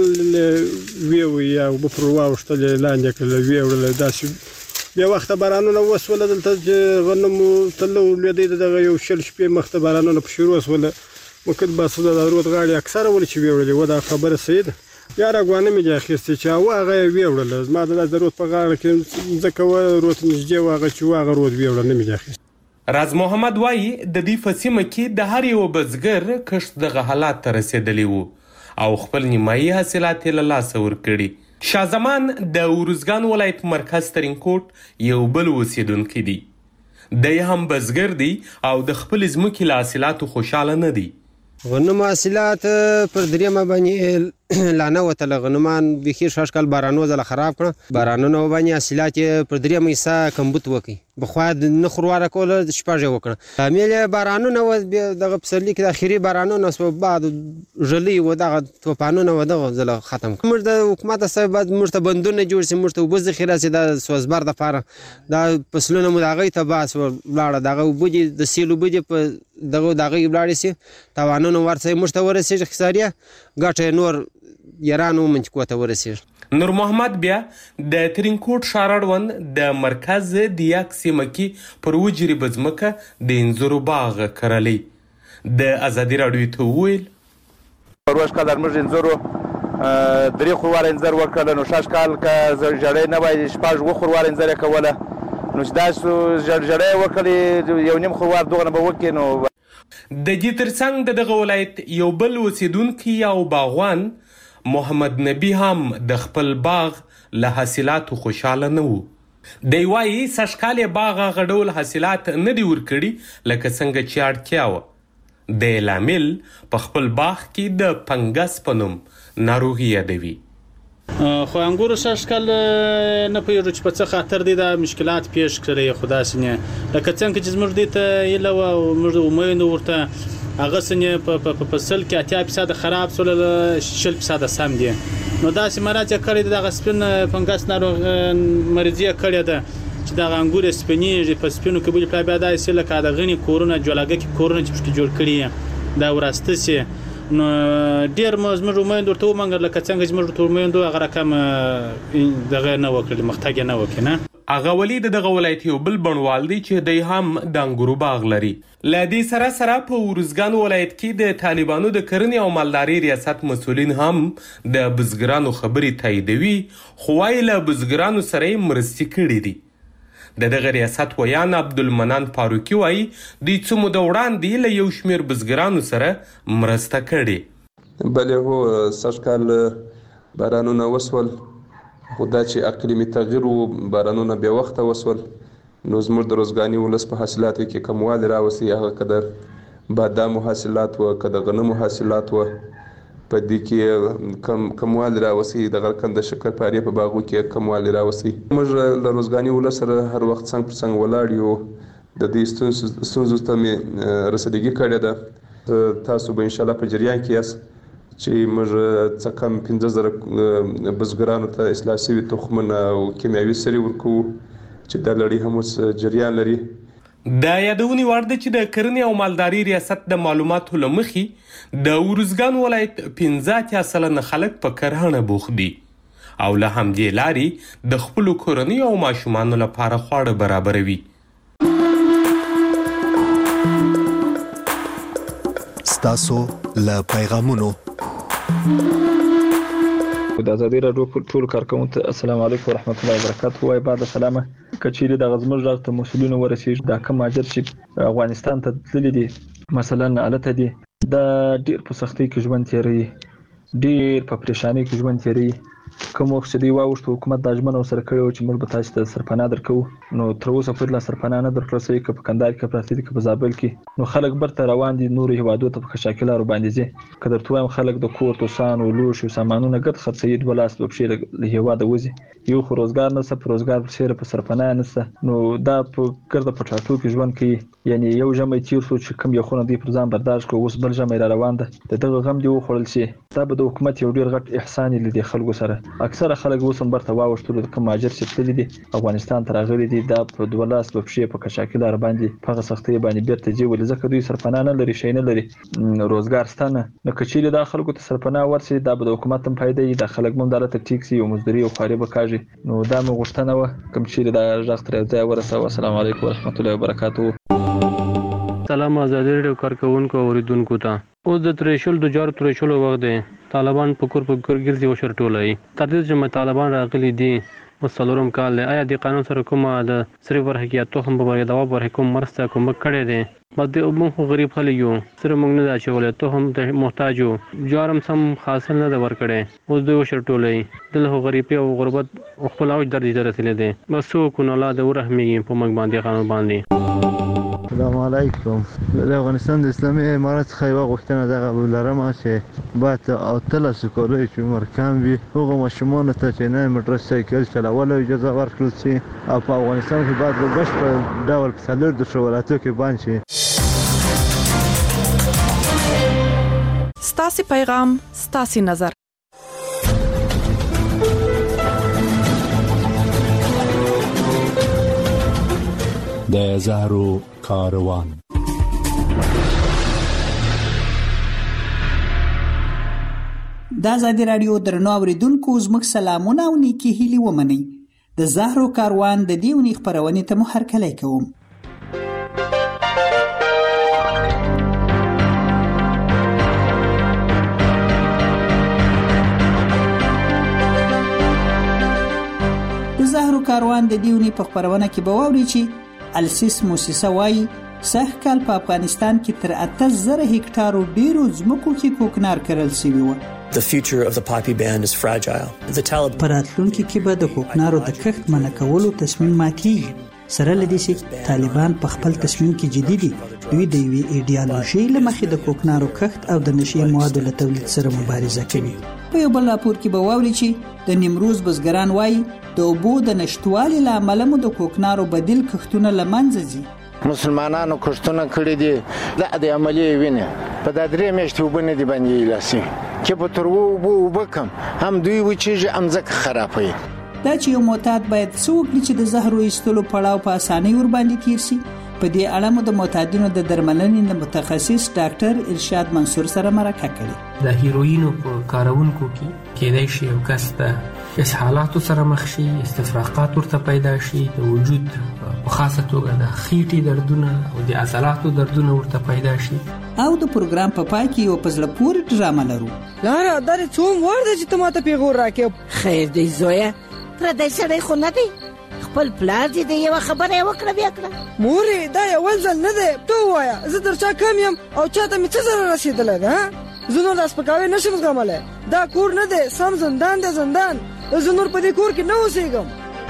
مکمل ویوی یا اوبه پر واوښتل یې لاندې کړل ویوړل. داسې بیا وخته بارانونه وسوله دلته چې غنمو تله ولوېدی دغه یو شل شپې مخته بارانونه په شروع سوله ممکن بس د رود غاړې اکثره ولې چې ویوړلې و دا خبره صحیح ده. یا راګوانه مې دې اخیستې چې هغه هغه یې ویوړله، زما د رود په غاړه کې ځکه و رود نږدې و هغه چې و هغه رود ویوړه نه مې دې اخیست. راز محمد وایي د دې په سیمه کې د هر یو بزګر کښت دغه حالات ته رسېدلی و او خپل نیمایي حاصلات یې له لاسه ورکړي. شاه زمان د ارزګان ولایت مرکز ترینکوټ یو بل اوسیدونکی دی. دی هم بزګر دی او د خپل ځمکې له حاصلاتو خوشحاله نه دی. غنم حاصلات پر دریمه باندې لانه وتله، غنمان بیخي ښه کال بارانو ځله خراب کړه، بارانونه وباندې حاصلات یې پر دریمه حصه کمبود وکړي. بخوا د نه خورواره کوله شپږ یې وکړه، لامل یې بارانونه و دغه پسرلي کې د اخري بارانونه سوه بعد ژلۍ و دغه طوفانونه و دغه ځله ختم کړه. موږ د حکومت څخه باید موږ ته بندونه جوړ شي، موږ ته اوبه ذخیره شي د سوزبر دپاره. دا فصلونه مو د هغوی تباه سوه ولاړه، د هغه اوبه دي د سیل اوبه دي په دغه د هغوی ولاړې شي، تاوانونه ورته موږ ته ورسېږي خساریه، ګټه یې نور یارانو منطقو ته ورسېږي. نور محمد بیا د ترینکوټ ښار اړوند د مرکز د یک سیمه کې پر اووه جریبه ځمکه د انځرو باغ کرلی. د ازادي راډیو ته وویل پروژ کال در موږ انځرو درې خورواره انځر وکړل، نو شش کال که ژړی نه وای شپږ اووه خورواره انځر یې کوله، نو چې داسې ژړی یې وکړې یو نیم خوروار دغه نه به وکړي. نو د دې ترڅنګ د دغه ولایت یو بل اوسیدونکی او باغوان محمد نبی هم د خپل باغ له حاصلاتو خوشحاله نه و. دی وایي سږکال یې باغ هغه ډول حاصلات نه دي ورکړي لکه څنګه چې اړتیا وه. د لامل په خپل باغ کې د فنګس په نوم ناروغي یادوي. خو انګورو سږکال نه پوهېږو چې په څه خاطر دی دا مشکلات پیښ کړی، خو داسې نه لکه څنګه چې زموږ دې ته هیله وه او موږ امید ورته هغه سنې په فصل کې اتیا فیصده خراب سول، شل فیصده سم دي. نو داسې مرض یې کړی دی، دغه سپین فنګس ناروغ مریضي یې کړې ده. چې د انګور سپینې په سپینو کې بل پلا بیا د اصل کا د غني کورونه جوړاګه کې کورونه چې جوړ کړی دا وراسته سي نو ډیر مزمر ومند ورته ومنګل لکه څنګه چې موږ ټول ومند هغه رقم دغه نه وکړي مختاج نه وکنه اغه ولید دغه ولایت یو بل بڼوال دی چې دی هم د انګورو باغ لري. ل دې سره سره په ورزګان ولایت کې د طالبانو د کرنې او مالداري ریاست مسولین هم د بزګرانو خبرې تاییدوي خو وايي له بزګرانو سره مرستې کړې دي. د دغه ریاست ویان عبدالمنان فاروقي وايي دوی څه موده وړاندې له یو شمېر بزګرانو سره مرسته کړې. بلې هو سږکال بارانونه وسول خو دا چې اقلیمي تغییر و بارانونه بیا وخته وسول نو زموږ د روزګاني ولس په حاصلاتو کې کموالی راوستي هغه که د بادامو حاصلات و که د غنمو حاصلات و په دې کې کم کموالی راوستي د غرقند د شکرپارې په باغو کې کموالی راوستي. موږ له روزګاني ولس سره هر وخت څنګ پر څنګ ولاړ یو د دې ستونزو ته مې رسیدګي کړې ده. تاسو به انشاءالله په جریان کې یاست چې موږ څه کم پنځه زره بزګرانو ته اصلاح شوي تخمونه او کیمیاوي سرې ورکوو چې دا لړۍ هم اوس جریان لري. د یادونې وړ ده چې د کرنې او مالداري ریاست د معلوماتو له مخې د ورزګان ولایت پنځه اتیا سلنه خلک په کرهڼه بوخت دي او له همدې لارې د خپلو کورنیو او ماشومانو لپاره خواړه برابروي. ستاسو له پیغامونو د ازادي راډیو ټول کارکونکو ته السلام علیکم ورحمت الله وبرکاته. وای بعد سلامه کچېری د غزمر راغ ته مسولینو ورسېږي دا کوم اجر چې افغانستان ته تللی دي مثلا الته دي د ډیر په سختۍ کې ژوند تیری ډیر په پریشانی کې ژوند تیری کوم وخت چې دی واوښت حکومت د اجمن سره کړو چې موږ به تاسو ته سرپناه درکو نو تر اوسه پورې لا سرپناه نه درکړل شوی که په کندهار کې پراته دي که په زابل کې نو خلک برته روان دي نور هیوادو ته په شاکلارو باندې ځي که درته وایم خلک د کور توسان او لوښو سامانونه ګډ خرڅوي دوه لاس په پښې له هیواده وځي یو خو روزګار نشته په روزګار پسې په سرپناه نشته نو دا په ګرده په ټاټو کې ژوند کوي یعنی یو ژمی تیر شو چې کوم یو خونه دی پر ځان برداشت کړو اوس بل ژمی را روان ده د دغه غم دی وخوړل شي دا به د حکومت یو ډیر غټ احسان لیدي خلکو سره اکثره خلک اوس هم برته واوښتلو د کوم مهاجر چې تللي دي افغانستان ته راغلي دي دا په دوه لاس په پښې په کشاکلار باندې په هغه سختۍ باندې بیرته ځي ولې ځکه دوی سرپناه نه لري شی نه لري روزګار شته نه نو که چیرې دا خلکو ته سرپناه ورسي دا به د حکومت هم فایده وي دا خلک هم دلته ټیک سي او مزدوري او خواري به کاږي نو دا مې غوښتنه وه کوم چیرې دا غږ تر یو ځایه ورسوه. السلام علیکم ورحمت الله وبرکاته. سلام ازادي راډیو کارکونکو اوریدونکو ته اوس د تریشل د جار تریشل وخت دی طالبان په کور په کور ګرځي او شرټولای تر دې چې طالبان راغلي دي مستلورم کال آیا د قانون سره کومه د سری ورحکیات توخم په بری دوا پر حکومت مرسته کوم کړي دي بده موږ غریب خلک یو سره موږ نه دا چې ته هم ته محتاج یو جارم سم حاصل نه ور کړي اوس د شرټولای دله غریبي او غربت خپل او درجه رسیدلې دي بس کو نه لا د ورحمي په موږ باندې قانون باندې. السلام علیکم. د افغانستان د اسلامي امارت څخه یو غوښتنه دغه لرم چې باید او تل سکولای چې عمر کم وي هغه ماشومان ته چې نه موټر سایکل چلول اجازه ورکړل شي او په افغانستان کې باید په بشپړ ډول په څلور د شولاتو کې باندې شي. ستاسو پیغام ستاسو نظر د زهرو کاروان. د ازادي راډیو درنو اوریدونکو زموږ سلامونه او نیکی هیلي ومنئ. د زهرو کاروان د دې ونې خپرونې ته مو هرکلی کوم. د زهرو کاروان د دې ونې په خپرونه کې به واورئ چې السیس موسسه وايي سږ کال په افغانستان کې تر اته زره هکټارو ډیرو ځمکو کې کوکنار کرل شوی و. The future of the poppy band is fragile. The Taliban په راتلونکي کې به د کوکنارو د کښت منع کولو تصمیم ماتېږي. سره له دې چې طالبان په خپل تصمیم کې جدي دي دوی د یوې ایډیالوژۍ له مخې د کوکنارو کښت او د نشي موادو له تولید سره مبارزه کوي. په یو بل راپور کې به واورئ چې د نیمروز بزګران وایي د اوبو د نشټوالي له امله مو د کوکنارو بدیل کښتونه له منځه ځي. مسلمانانو کښتونه کړي دي دا د عملي وینې په دا درې میاشتې اوبه نه دي باندې لاسي کې په تر اوبو اوبه کم هم دوی وچیږي هم ځکه خرابوي. دا چې یو معتاد باید څه وکړي چې د زهرو ایستلو پړاو په اسانۍ ورباندې تیر شي. په دې اړه مو د معتادینو د درملنې د متخصص ډاکټر ارشاد منصور سره مرکه کړې. د هیروینو په کارونکو کې کېدای شي یو کس د اسهالاتو سره مخ شي، استفراقات ورته پیدا شي، د وجود په خاصه توګه د خېټې دردونه او د عضلاتو دردونه ورته پیدا شي. او د پروګرام په پای کې یو په زړه پورې ډرامه لرو. لاره دا څوم ور دی چې ته ماته پیغور راکې؟ خیر دی زویه، پردی سړی خو نه دی، خپل پلار دې د یوه خبره یې وکړه بیا کړه. مورې دا یول ځل نه دی، ته ووایه زه تر چا کم یم او چاته مې څه ضرر رسېدلی ده؟ زه نور دا سپکاوی نه شم زغملی. دا کور نه دی، سم زندان دی زندان. زه نور په دې کور کې نه اوسېږم.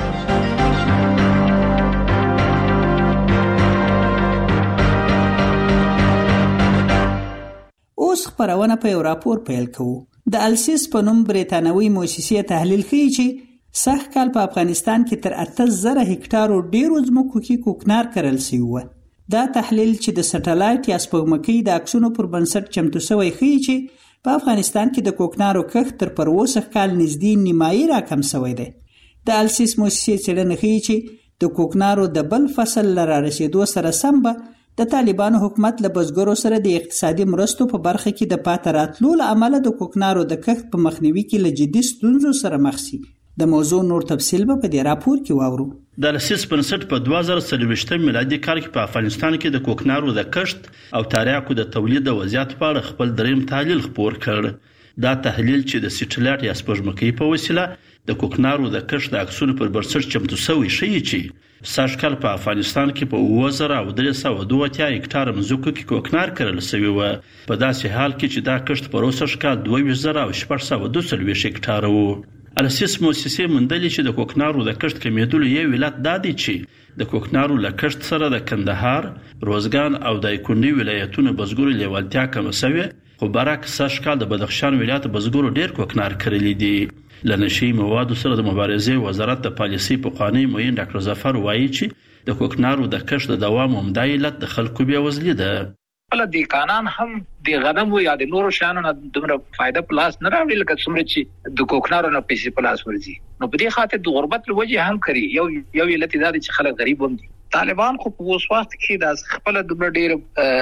اوس خپرونه په یو راپور پیل کوو. د السیس په نوم بریتانوي موسسې تحلیل ښیي چې سږ کال په افغانستان کې تر اته زره هکټارو ډیرو ځمکو کې کوکنار کرل شوی و. دا تحلیل چې د سټلایټ یا سپوږمکۍ د عکسونو پر بنسټ چمتو شوی ښیي چې په افغانستان کې د کوکنارو کښت تر پر اوسه کال نږدې نیمایي راکم شوی دی. د السیس موسسې څېړنه ښیي چې د کوکنارو د بل فصل له رارسېدو سره سم به د طالبانو حکومت له بزګرو سره د اقتصادي مرستو په برخه کې د پاتې راتلو له امله د کوکنارو د کښت په مخنیوي کې له جدي ستونزو سره مخ شي. د موضوع نور تفصیل به په دې راپور کې واورو. د السیس بنسټ په دوه زره څلوېښتم میلادي کال کې په افغانستان کې د کوکنارو د کښت او تریاکو د تولید د وضعیت په اړه خپل دریم تحلیل خپور کړ. دا تحلیل چې د سټلایټ یا سپوږمکۍ په وسیله د کوکنارو د کښت د عکسونو پر بنسټ چمتو شوی ښیي چې سږ کال په افغانستان کې په اووه زره او درې سوه دوه اتیا هکټاره مځکو کې کوکنار کرل شوی و، په داسې حال کې چې دا کښت پر اوسه کال دوه ویشت زره او شپږ سوه دوه څلوېښت هکټاره و. السیس موسسې موندلې چې د کوکنارو د کښت کمیدلو یو علت دا دی چې د کوکنارو له کښت سره د کندهار، روزګان او دایکنډي ولایتونو بزګرو لیوالتیا کمه شوې، خو برعکس سږ کال د بدخشان ولایت بزګرو ډیر کوکنار کرلی دي. له نشي موادو سره د مبارزې وزارت د پالیسي پخوانی معین ډاکټر ظفر وایي چې د کوکنارو د کښت د دوام عمده علت د خلکو بېوزلي ده. بل د کانان هم د غنمو یا د نورو شیانو نه دومره فائدہ پلاس نه راوړي لکه څومره چې د کوکنارو نه پیسې پلاس ورځي. نو په دې خاطر د غربت له وجې هم کوي. یو یو علت دا دی چې خلک غریب هم دي. طالبان خو په اوس وخت کې د خپل دومره ډیر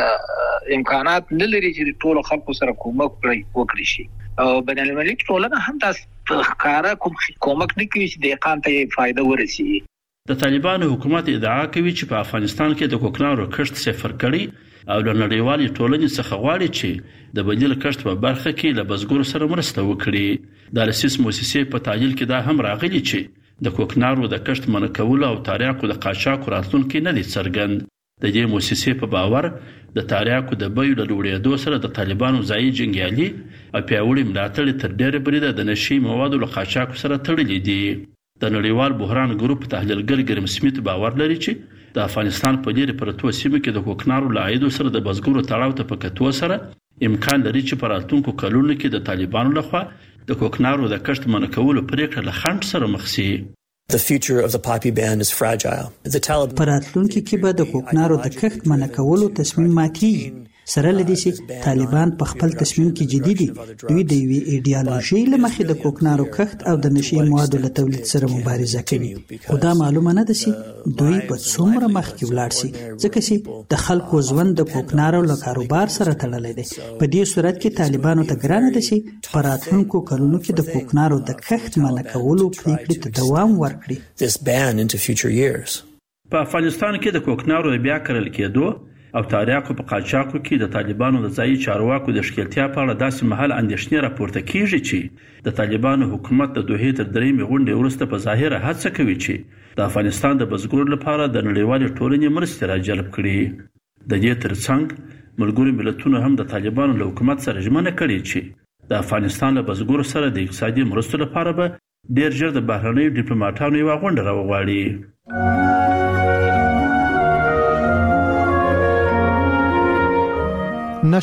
امکانات نه لري چې ټول خلکو سره کومک وکړي شي. او بین المللي ټولنه هم تاسو ښکارا کوم کومک نه کوي چې د اقامت ته فائدہ ورسي. د طالبانو حکومت ادعا کوي چې په افغانستان کې د کوکنارو کښت صفر کړي او له نړیوالې ټولنې څخه غواړي چې د بدیل کښت په برخه کې له بزګرو سره مرسته وکړي. د السیس موسسې په تحلیل کې دا هم راغلي چې د کوکنارو د کښت منع کولو او تریاکو د قاچاق راتلونکي نه دي څرګند. د دې موسسې په باور د تریاکو د بیو له لوړېدو سره د طالبانو ځایي جنګیالي او پیاوړي ملاتړ تر ډېره بریده د نشي موادو له قاچاقو سره تړلي دي. د نړیوال بحران ګروپ تحلیلګر ګرم سمیت باور لري چې د افغانستان په لرې پرتو سیمو کې د کوکنارو له عایدو سره د بزګرو تړاو ته په کتو سره امکان لري چې په راتلونکو کلونو کې د طالبانو لخوا د کوکنارو د کښت منع کولو پریکړه له خنډ سره مخ شي. The future of the poppy ban is fragile. The Taliban په راتلونکي کې به د کوکنارو د کښت منع کولو تصمیم ماتېږي. سره لدې چې طالبان په خپل تصمیم کې جدي دي. دوی د یوې ایډیالوژي له مخې د کوکنارو کښت او د نشي موادو له تولید سره مبارزه کوي. خو دا معلومه نه ده چې دوی به څومره مخکې ولاړ شي، ځکه چې د خلکو ژوند د کوکنارو له کاروبار سره تړلی دی. په دې صورت کې طالبانو ته ګرانه ده چې په راتلونکو کلونو کې د کوکنارو د کښت منع کولو پریکړې ته دوام ورکړي. This ban into future years. په افغانستان کې د کوکنارو بیا کرل کېدو او تاریاکو په قاچاقو کې د طالبانو د ځایي چارواکو د ښکیلتیا په اړه داسې مهال اندېښنې راپورته کیږي چې د طالبانو حکومت د دوحې تر درېیمې غونډې وروسته په ظاهره هڅه کوي چې د افغانستان د بزګرو لپاره د نړیوالې ټولنې مرستې راجلب کړي. د دې ترڅنګ ملګرو ملتونو هم د طالبانو له حکومت سره ژمنه کړې چې د افغانستان له بزګرو سره د اقتصادي مرستو لپاره به ډېر ژر د بهرنیو ډیپلوماټانو یوه غونډه راوغواړي. نشه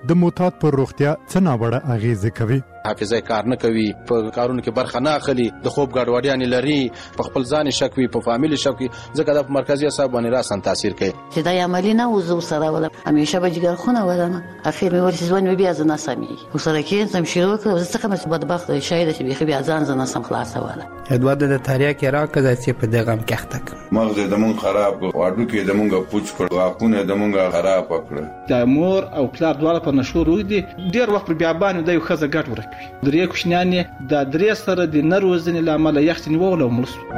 د معتاد پر روغتیا څه ناوړه اغیزې کوي. حافظه کار نه کوي، په کارونو کې برخه نه اخلي، د خوب ګډوډیانې لري، په خپل ځان شک وي، په فامیل شک وي، ځکه دا په مرکزي اعصاب باندې راسن تاثیر کوي. چې دا عملی نه وزو سره ولا همیشه به جګر خونه ولنه اخر مې ورسې ځوان بیا ځنه سمي وسره کې سم شروع کړ زه څنګه مې بدبخت شاید چې بیا بیا ځان ځنه سم خلاصه ولا ادواد د تاریخ کې راکړه چې په دغه کې اخته مغز د مون خراب واډو کې د مونږه پوچ کړ واکونه د مونږه خراب کړ. د مور او پلار دواړه په نشو روي دي ډیر وخت بیا باندې د یو خزه ګټ ورکوي. درې کوښنیانې د درې سره د نروزنې لامل یختنی وولو مرسو.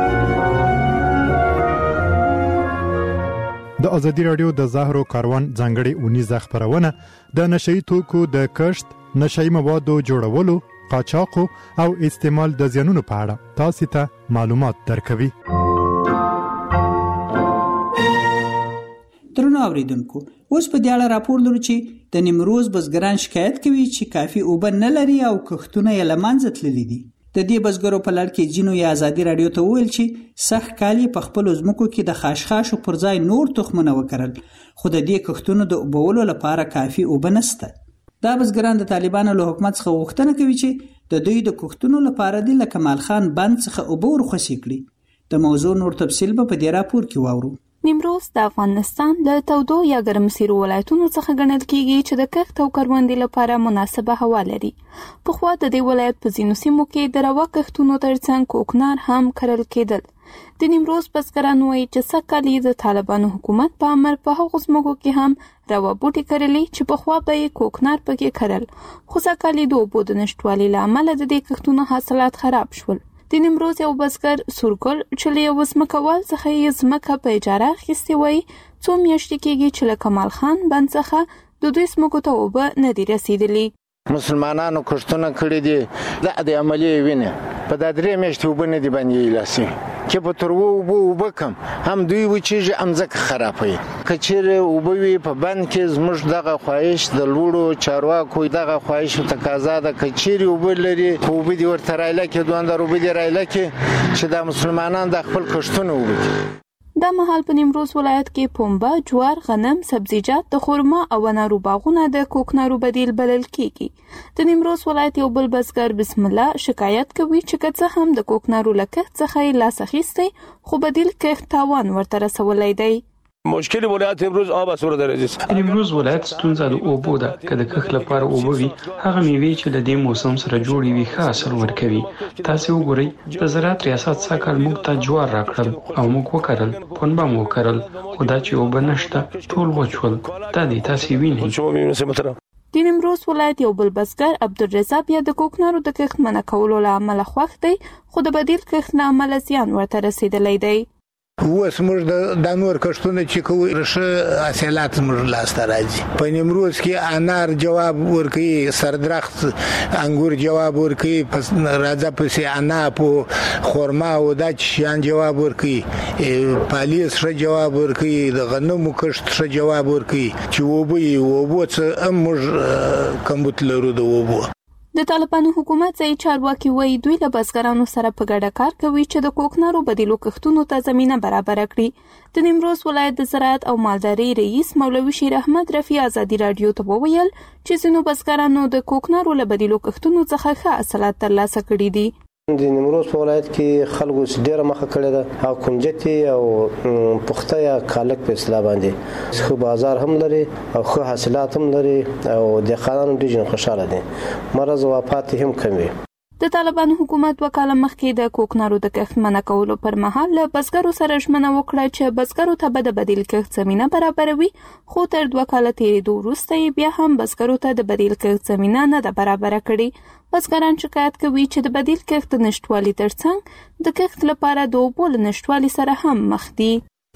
د ازادي رادیو د زهرو کاروان ځانګړي اونیزه خبرونه د نشئی توکو د کښت، نشئی موادو جوړولو، قاچاق او استعمال د زیانونو په اړه تاسو ته معلومات درکوي. درنو اوریدونکو، اوس په دې اړه راپور لرو چې د نیمروز بزګران شکایت کوي چې کافي اوبه نه لري او کښتونه یې له منځه تللي دي. د دې بزګرو په لړ کې ځینو یا ازادي رادیو ته وویل چې سخت کال په خپلو ځمکو کې د خاشخاشو پر ځای نور تخمونه وکرل، خو د دې کښتونو د اوبولو لپاره کافي اوبه نشته. دا بزګران د طالبانو له حکومت څخه غوښتنه کوي چې د دوی د کښتونو لپاره د کمال خان بند څخه اوبه ورخصي کړي. د موضوع نور تفصیل به په دې راپور کې واورو. نیمروز د افغانستان له تودو یا ګرمسیرو ولایتونو څخه ګڼل کیږي چې د کښت او کروندې لپاره مناسبه هوا لري. پخوا د دې ولایت په ځینو سیمو کې د روا کښتونو ترڅنګ کوکنار هم کرل کېدل. د نیمروز بزګران وایي چې سږکال د طالبانو حکومت په امر په هغو ځمکو کې هم روا بوټي کرلي چې پخوا به یې کوکنار پکې کرل، خو سږکال د اوبو د نشتوالي له امله د دې کښتونو حاصلات خراب شول. د نیمروز یو بزګر سورګل چې له یو ځمکوال څخه یې ځمکه په اجاره اخیستې وایي څو میاشتې کېږي چې له کمال خان بند څخه د دوی ځمکو ته اوبه نه دي رسېدلي. مسلمانانو کښتونه کړي دي، دا د عملي وینې په دا درې میاشتې اوبه نه دي باندې لاسي چې په تر اوبه اوبه کم هم دوی وچیږي هم ځکه خرابوي. که چیرې اوبه وي په بند کې زموږ دغه خواهش د لوړو چارواکو دغه خواهش تقاضا ده که چیرې اوبه لري اوبه دې ورته رایله کړي، دوامدار اوبه دې رایله کړي چې دا مسلمانان د خپل کښتونه اوبه کړي. دا مهال په نیمروز ولایت کې پنبه، جوار، غنم، سبزیجات، د خرما او انارو باغونه د کوکنارو بدیل بلل کیږي. د نیمروز ولایت یو بل بزګر بسم الله شکایت کوي چې که څه هم د کوکنارو له کښت څخه یې لاس اخیستی خو بدیل کښت تاوان ورته رسولی دی. مشکل ولایت امروز آب سور درجه نیمروز ولایت ستونزه د اوبو ده. که د کښت لپاره اوبه وي هغه میوې چې له دې موسم سره جوړې وي ښه حاصل ورکوي. تاسو وګورئ د زراعت ریاست سږکال موږ ته جوار راکړل او موږ وکرل، پنبه مو وکرل، خو دا چې اوبه نشته ټول وچول. دا دی تاسو وینئ. د نیمروز ولایت یو بل بزګر عبدالرضا بیا د کوکنارو د کښت منع کولو له امله خوښ دی، خو د بدیل کښت له امله زیان ورته رسېدلی دی. اوس موږ د نور کښتونه چې کوو ښه حاصلات موږ لاسته راځي. په نیمروز کې انار جواب ورکوي، سردرخت انګور جواب ورکوي، راځه پسې عناب او خرما او دا شیان جواب ورکوي، پالیس ښه جواب ورکوي، د غنمو کښت ښه جواب ورکوي چې اوبه یې اوبو څه هم موږ کمبود لرو د اوبو. د طالبانو حکومت ځایي چارواکي وایي دوی له بزګرانو سره په ګډه کار کوي چې د کوکنارو بدیلو کښتونو ته زمینه برابره کړي. د نیمروز ولایت د زراعت او مالدارۍ رئیس مولوي شیر احمد رفیع ازادي رادیو ته وویل چې ځینو بزګرانو د کوکنارو له بدیلو کښتونو څخه ښه حاصلات ترلاسه کړي دي. د نیمروز په ولایت کې خلکو ډیره مخه کړې ده او کنجتي او پخته یا کالک په اصطلاح باندې ښه بازار هم لري او ښه حاصلات هم لري او د خانانو ډیر خوشاله دي، مرض او وفات هم کم وي. د طالبانو حکومت وکاله مخکې د کوکنارو د کښت منع کولو پر مهال له بزګرو سره ژمنه وکړه چې بزګرو ته به د بدیل کښت زمینه برابروي، خو تر دوه کاله تېرېدو وروسته یې بیا هم بزګرو ته د بدیل کښت زمینه نه ده برابره کړې. بزګران شکایت کوي چې د بدیل کښت د نشتوالي ترڅنګ د کښت لپاره د اوبو له نشتوالي سره هم مخ دي.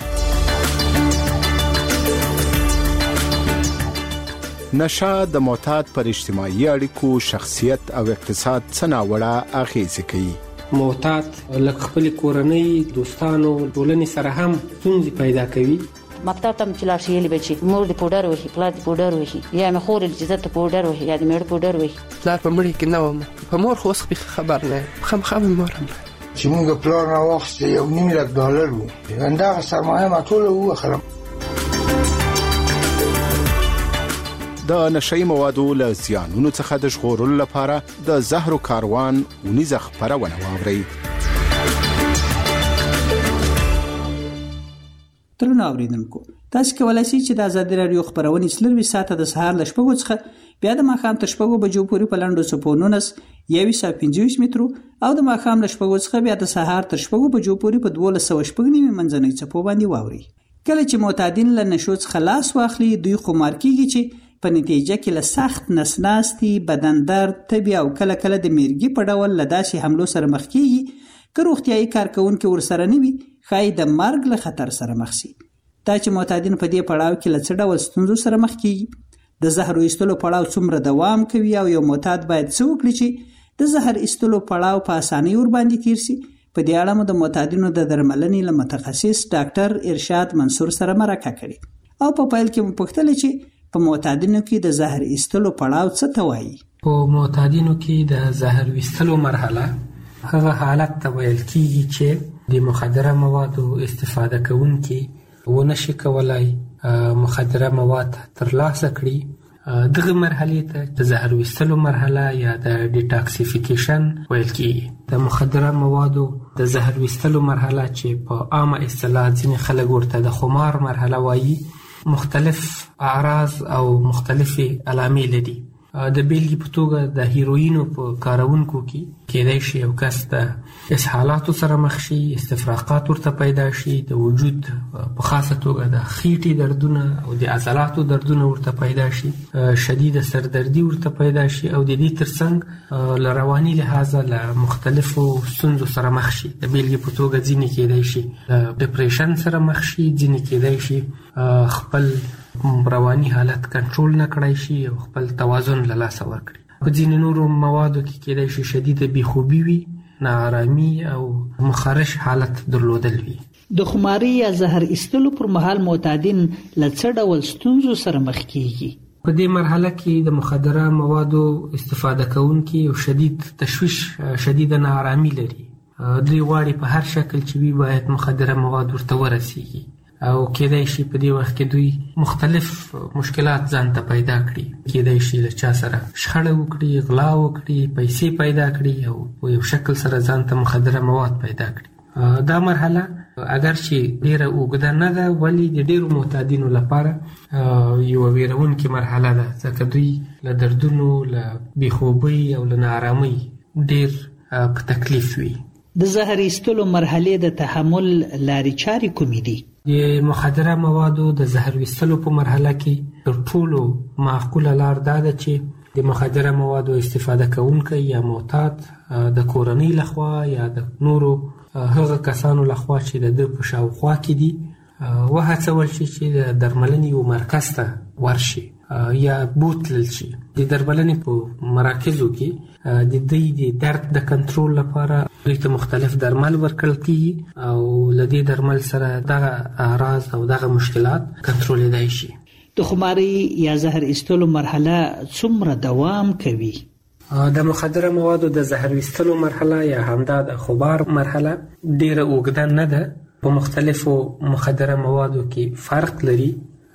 نشه د معتاد پر اجتماعي اړیکو، شخصیت او اقتصاد څه ناوړه اغیزې کوي. معتاد لکه خپل کورنۍ، دوستانو، ټولنې سره هم ستونزې پیدا کوي. مکتب ته چې لاړ شي یې به چې مور دې پوډر وهي، پلار دې پوډر وهي، یا مې خور چې زه ته پوډر وهي یا دې مېړه پوډر وهي. پلار په مړي کې نه وم، په مور خو اوس خبر نه یم، خامخا مې مور هم چې موږ پلار نه واخیسته یو نیم لک ډالر وو، همدغه سرمایه ما ټوله ووخلم. د نشئی موادو له زیانونو څخه د ژغورلو لپاره د زهرو کاروان ونیزه خپرونه واورئ. ترونه اوریدونکو، تاسو کولای شئ چې د ازادي راډیو خبرونه څلور ساعته د سهار له شپږو څخه بیا د ماښام تر شپږو بجو پورې په لنډو څپو نولس یویشت سوه پنځه ویشت مترو او د ماښام له شپږو څخه بیا د سهار تر شپږو بجو پورې په دولس سوه شپږ نیمې منځنۍ څپو باندې واورئ. کله چې معتادین له نشو څخه لاس واخلي، دوی خمار کیږي چې په نتیجه کې له سخت نسناستي، بدن درد، تبي او کله کله د میرګي په ډول له داسې حملو سره مخ کیږي که روغتیایي کارکونکي ورسره نه وي، ښایي د مرګ له خطر سره مخ شي. دا چې معتادین په دې پړاو کې له څه ډول ستونزو سره مخ کیږي، د زهر ایستلو پړاو څومره دوام کوي او یو معتاد باید څه وکړي چې د زهر ایستلو پړاو په اسانۍ ور باندې تیر شي. په دې اړه مو د معتادینو د درملنې له متخصص ډاکټر ارشاد منصور سره مرکه کړې او په پیل کې مو پوښتل چې په معتادینو کې د زهر ایستلو پړاو څه ته وایي. په معتادینو کې د زهر ایستلو مرحله هغه حالت ته ویل کیږي چې د مخدره موادو استفاده کوونکي ونشي کولای مخدره مواد ترلاسه کړي. دغه مرحله ته د زهر ویستلو مرحله یا د ډیټاکسیفیکیشن ویل کیږي. د مخدره موادو د زهر ویستلو مرحله چې په عامه اصطلاح ځینې خلک ورته د خمار مرحله وایي، مختلف اعراض او مختلفې علامې لري. د بیلګې په توګه د هیروینو په کارونکو کې کېدای شي یو کس د اسهالاتو سره مخ شي، استفراقات ورته پیدا شي، د وجود په خاصه توګه د خېټې دردونه او د عضلاتو دردونه ورته پیدا شي، شدید سردردي ورته پیدا شي او د دې ترڅنګ له رواني لحاظه له مختلفو ستونزو سره مخ شي. د بیلګې په توګه ځینې کېدای شي د ډیپریشن سره مخ شي، ځینې کېدای شي خپل رواني حالت کنټرول نه کړای شي او خپل توازن له لاسه ورکړي. په ځینې نورو موادو کې کېدای شي شدیده بېخوبي وي، ناارامي او مخارش حالت درلودل وي. د خماري یا زهر ایستلو پر مهال معتادین له څه ډول ستونزو سره مخ کیږي؟ په دې مرحله کې د مخدره موادو استفاده کوونکي او شدید تشویش، شدیده ناارامي لري. دوی غواړي په هر شکل چې وي باید مخدره مواد ورته ورسیږي او کېدای شي په دې وخت کې دوی مختلف مشکلات ځان ته پیدا کړي. کېدای شي له چا سره شخړه وکړي، غلا وکړي، پیسې پیدا کړي او په یو شکل سره ځان ته مخدره مواد پیدا کړي. دا مرحله اگر چې ډیره اوږده نه ده، ولی د ډیرو معتادینو لپاره یو ویرونکې مرحله ده، ځکه دوی له دردونو، له بېخوبۍ او له ناارامۍ ډیر په تکلیف وي. د زهر ایستلو مرحلې د تحمل لارې چارې کومې دي؟ د مخدره موادو د زهر ویستلو په مرحله کې تر ټولو معقوله لار دا ده چې د مخدره موادو استفاده کوونکی یا معتاد د کورنۍ لخوا یا د نورو هغه کسانو لخوا چې د ده په شاوخوا کې دي وهڅول شي چې د درملنې یو مرکز ته ورشي یا بوتلل شي. د درملنې په مراکزو کې د دوی د درد د کنټرول لپاره دوی ته مختلف درمل ورکړل کیږي او له دې درمل سره دغه اعراض او دغه مشکلات کنټرولېدای شي. د خماري یا زهر ایستلو مرحله څومره دوام کوي؟ د مخدره موادو د زهر ایستلو مرحله یا همدا د خمار مرحله ډیره اوږده نه ده. په مختلفو مخدره موادو کې فرق لري.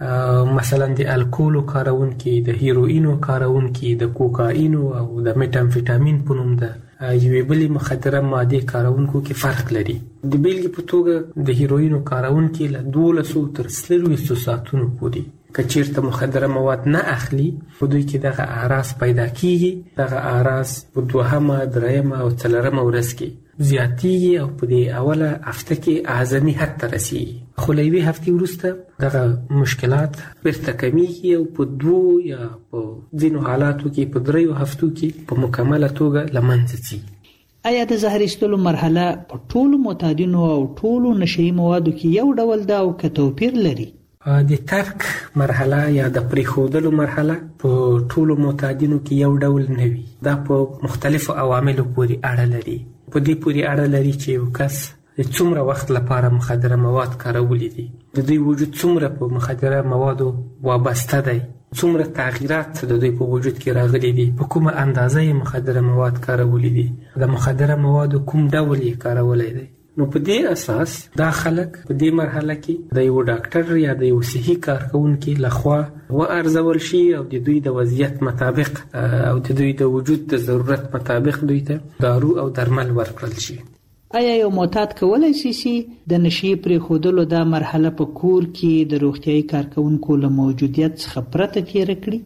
مثلا د الکولو کارونکي، د هیروینو کارونکي، د کوکاینو او د میټامفیټامین په نوم د یوې بلې مخدره مادې کارونکو کې فرق لري. د بیلګې په توګه د هیروینو کارونکي له دولسو تر څلوېښتو ساعتونو پورې که چیرته مخدره مواد نه اخلي، په دوی کې دغه اعراض پیدا کیږي. دغه اعراض په دوهمه، درېیمه او څلورمه ورځ کې زیاتیږي او په دې اوله هفته کې اعظمي حد ته رسیږي. خو له یوې هفتې وروسته دغه مشکلات بیرته کمیږي او په دوو یا په ځینو حالاتو کې په دریو هفتو کې په مکمله توګه له منځه ځي. آیا د زهر ایستلو مرحله په ټولو معتادینو او ټولو نشهیي موادو کې یو ډول ده او که توپیر لري؟ د ترک مرحله یا د پریښودلو مرحله په ټولو معتادینو کې یو ډول نه وي. دا په مختلفو عواملو پورې اړه لري. په دې پورې اړه لري چې یو کس د څومره وخت لپاره مخدره مواد کارولی دي، د دوی وجود څومره په مخدره موادو وابسته دی، څومره تغییرات د دوی په وجود کې راغلي دي، په کومه اندازه یې مخدره مواد کارولی دي، د مخدره موادو کوم ډول یې کارولی دی. نو په دې اساس دا خلک په دې مرحله کې د یو ډاکټر یا د یو صحي کارکونکو لخوا و ارزول شي او د دوی د وضعیت مطابق او د دوی د وجود د ضرورت مطابق دوی ته دارو او درمل ورکړل شي. آیا یو معتاد کولای شي چې د نشي پرې خودلو دا مرحله په کور کې د روغتيایي کارکونکو له موجودیت څخه پرته تیر کړي؟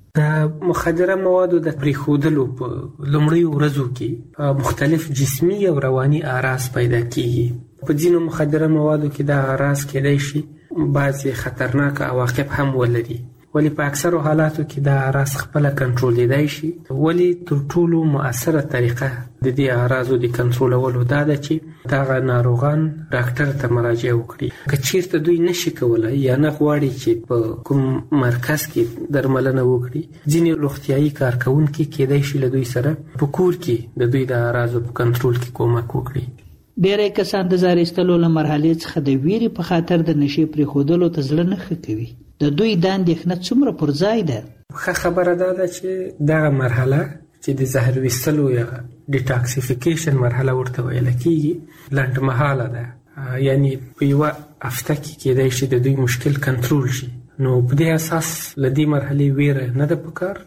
د مخدره موادو د پرې خودلو په لومړیو ورځو کې مختلف جسمي او رواني اعراض پیدا کیږي. په ځینو مخدره موادو کې دا اعراض کېدای شي بعضې خطرناک عواقب هم ولري، ولی په اکثرو حالاتو کې دا اعراض خپل کنټرولیدای شي. ولی تر ټولو مؤثره طریقه د دې اعراضو د کنټرولولو دا ده چې دا ناروغان ډاکټر ته مراجعه وکړي. که چیرته دوی نشي کولای یا نه غواړي چې په کوم مرکز کې درملنه وکړي، ځینې روغتیایي کارکونکي کېدای شي له دوی سره په کور کې د دوی د اعراضو په کنټرول کې کومک وکړي. ډېری کسان د زهر ایستلو له مرحلې څخه د ویرې په خاطر د نشي پرېښودلو ته زړه نه ښه کوي. د دوی دا اندېښنه څومره پر ځای ده؟ ښه خبره دا ده چې دغه مرحله چې د زهر ویستلو یا ډیټاکسیفیکیشن مرحله ورته ویل کېږي لنډمهاله ده، یعنی په یوه هفته کې کېدای شي د دوی مشکل کنټرول شي. نو په دې اساس له دې مرحلې ویره نه ده پکار،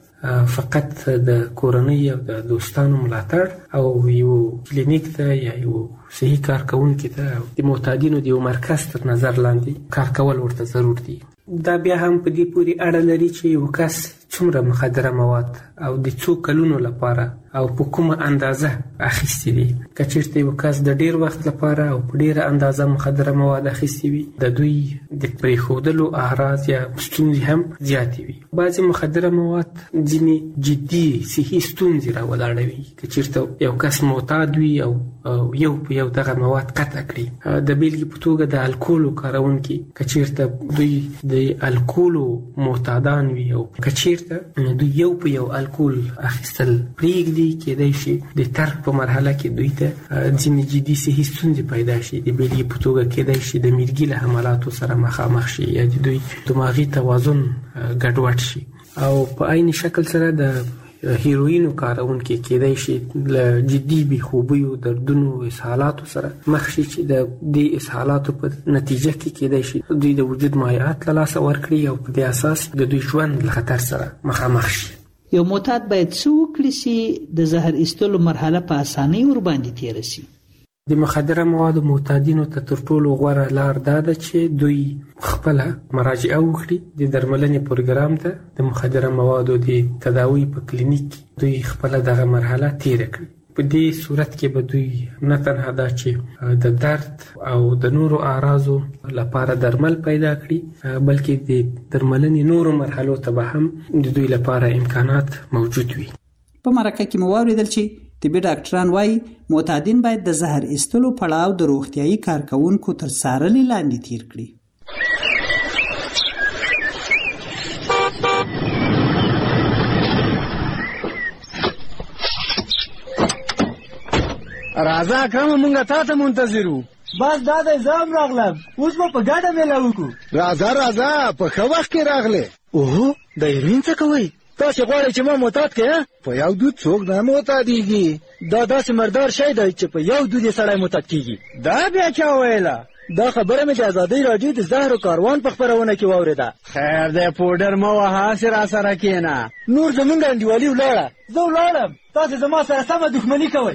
فقط د کورنۍ او د دوستانو ملاتړ او یو کلینیک ته یا یو صحي کارکونکي ته د معتادینو د یو مرکز تر نظر لاندې کار کول ورته ضرور دي. دا بیا هم په دې پورې اړه لري چې یو کس څومره مخدره مواد او د څو کلونو لپاره او په کومه اندازه اخیستي دي. که چیرته یو کس د ډیر وخت لپاره او په ډیره اندازه مخدره مواد اخیستي وي، د دوی د پرېښودلو اعراض یا ستونزې هم زیاتې وي. بعضې مخدره مواد ځینې جدي صحي ستونزې راولاړوي. که چیرته یو کس معتاد وي او یو په یو دغه مواد قطع کړي، د بیلګې په توګه د الکولو کارونکي که چیرته دوی د الکولو معتادان وي او که چیرته دوی یو په یو الکول اخیستل پرېږدي، کېدای شي د ترک په مرحله کې دوی ته ځینې جدي صحي ستونزې پیدا شي. د بیلګې په توګه کېدای شي د میرګي له حملاتو سره مخامخ شي یا د دوی دماغي توازن ګډوډ شي. او په عین شکل سره د هیروینو کارونکي کېدای شي له جدي بېخوبیو، دردونو، اسهالاتو سره مخ شي چې د دې اسهالاتو په نتیجه کې کېدای شي دوی د وجود مایعات له لاسه ورکړي او په دې اساس د دوی ژوند له خطر سره مخامخ شي. یو معتاد باید څه وکړي چې د زهر ایستلو مرحله په اسانۍ ورباندې تېره شي؟ د مخدره موادو معتادینو ته تر ټولو غوره لار دا ده چې دوی خپله مراجعه وکړي د درملنې پروګرام ته. د مخدره موادو د تداوی په کلینیک دوی خپله دغه مرحله تیره کړي. په دې صورت کې به دوی نه تنها دا چې د درد او د نورو اعراضو لپاره درمل پیدا کړي، بلکې د درملنې نورو مرحلو ته به هم د دوی لپاره امکانات موجود وي. په مرکه کې مو واورېدل چې طبي ډاکټران وایي معتادین باید د زهر ایستلو پړاو د روغتیایي کارکونکو تر څارنې لاندې تیر کړي. راځه اکرم، مونږ تا ته منتظر وو. بس دا دی زه هم راغلم، اوس به په ګډه میله وکړو. راځه راځه، په ښه وخت کې راغلې. اوهو، د هیروین څه کوئ؟ تاسې غواړئ چې ما معتاد کړې؟ په یو دود څوک نه معتادېږي. دا داسې مردار شی دی چې په یو دود یې سړی معتاد کېږي. دا بیا چا ویله؟ دا خبره مې د ازادۍ راډیو د زهرو کاروان په خپرونه کې واورېده. خیر دی، پوډر مه وهه، هسې راسره کښېنه. نور زمونږ انډیوالي ولاړه، زه ولاړم، تاسې زما سره سمه دښمني کوئ.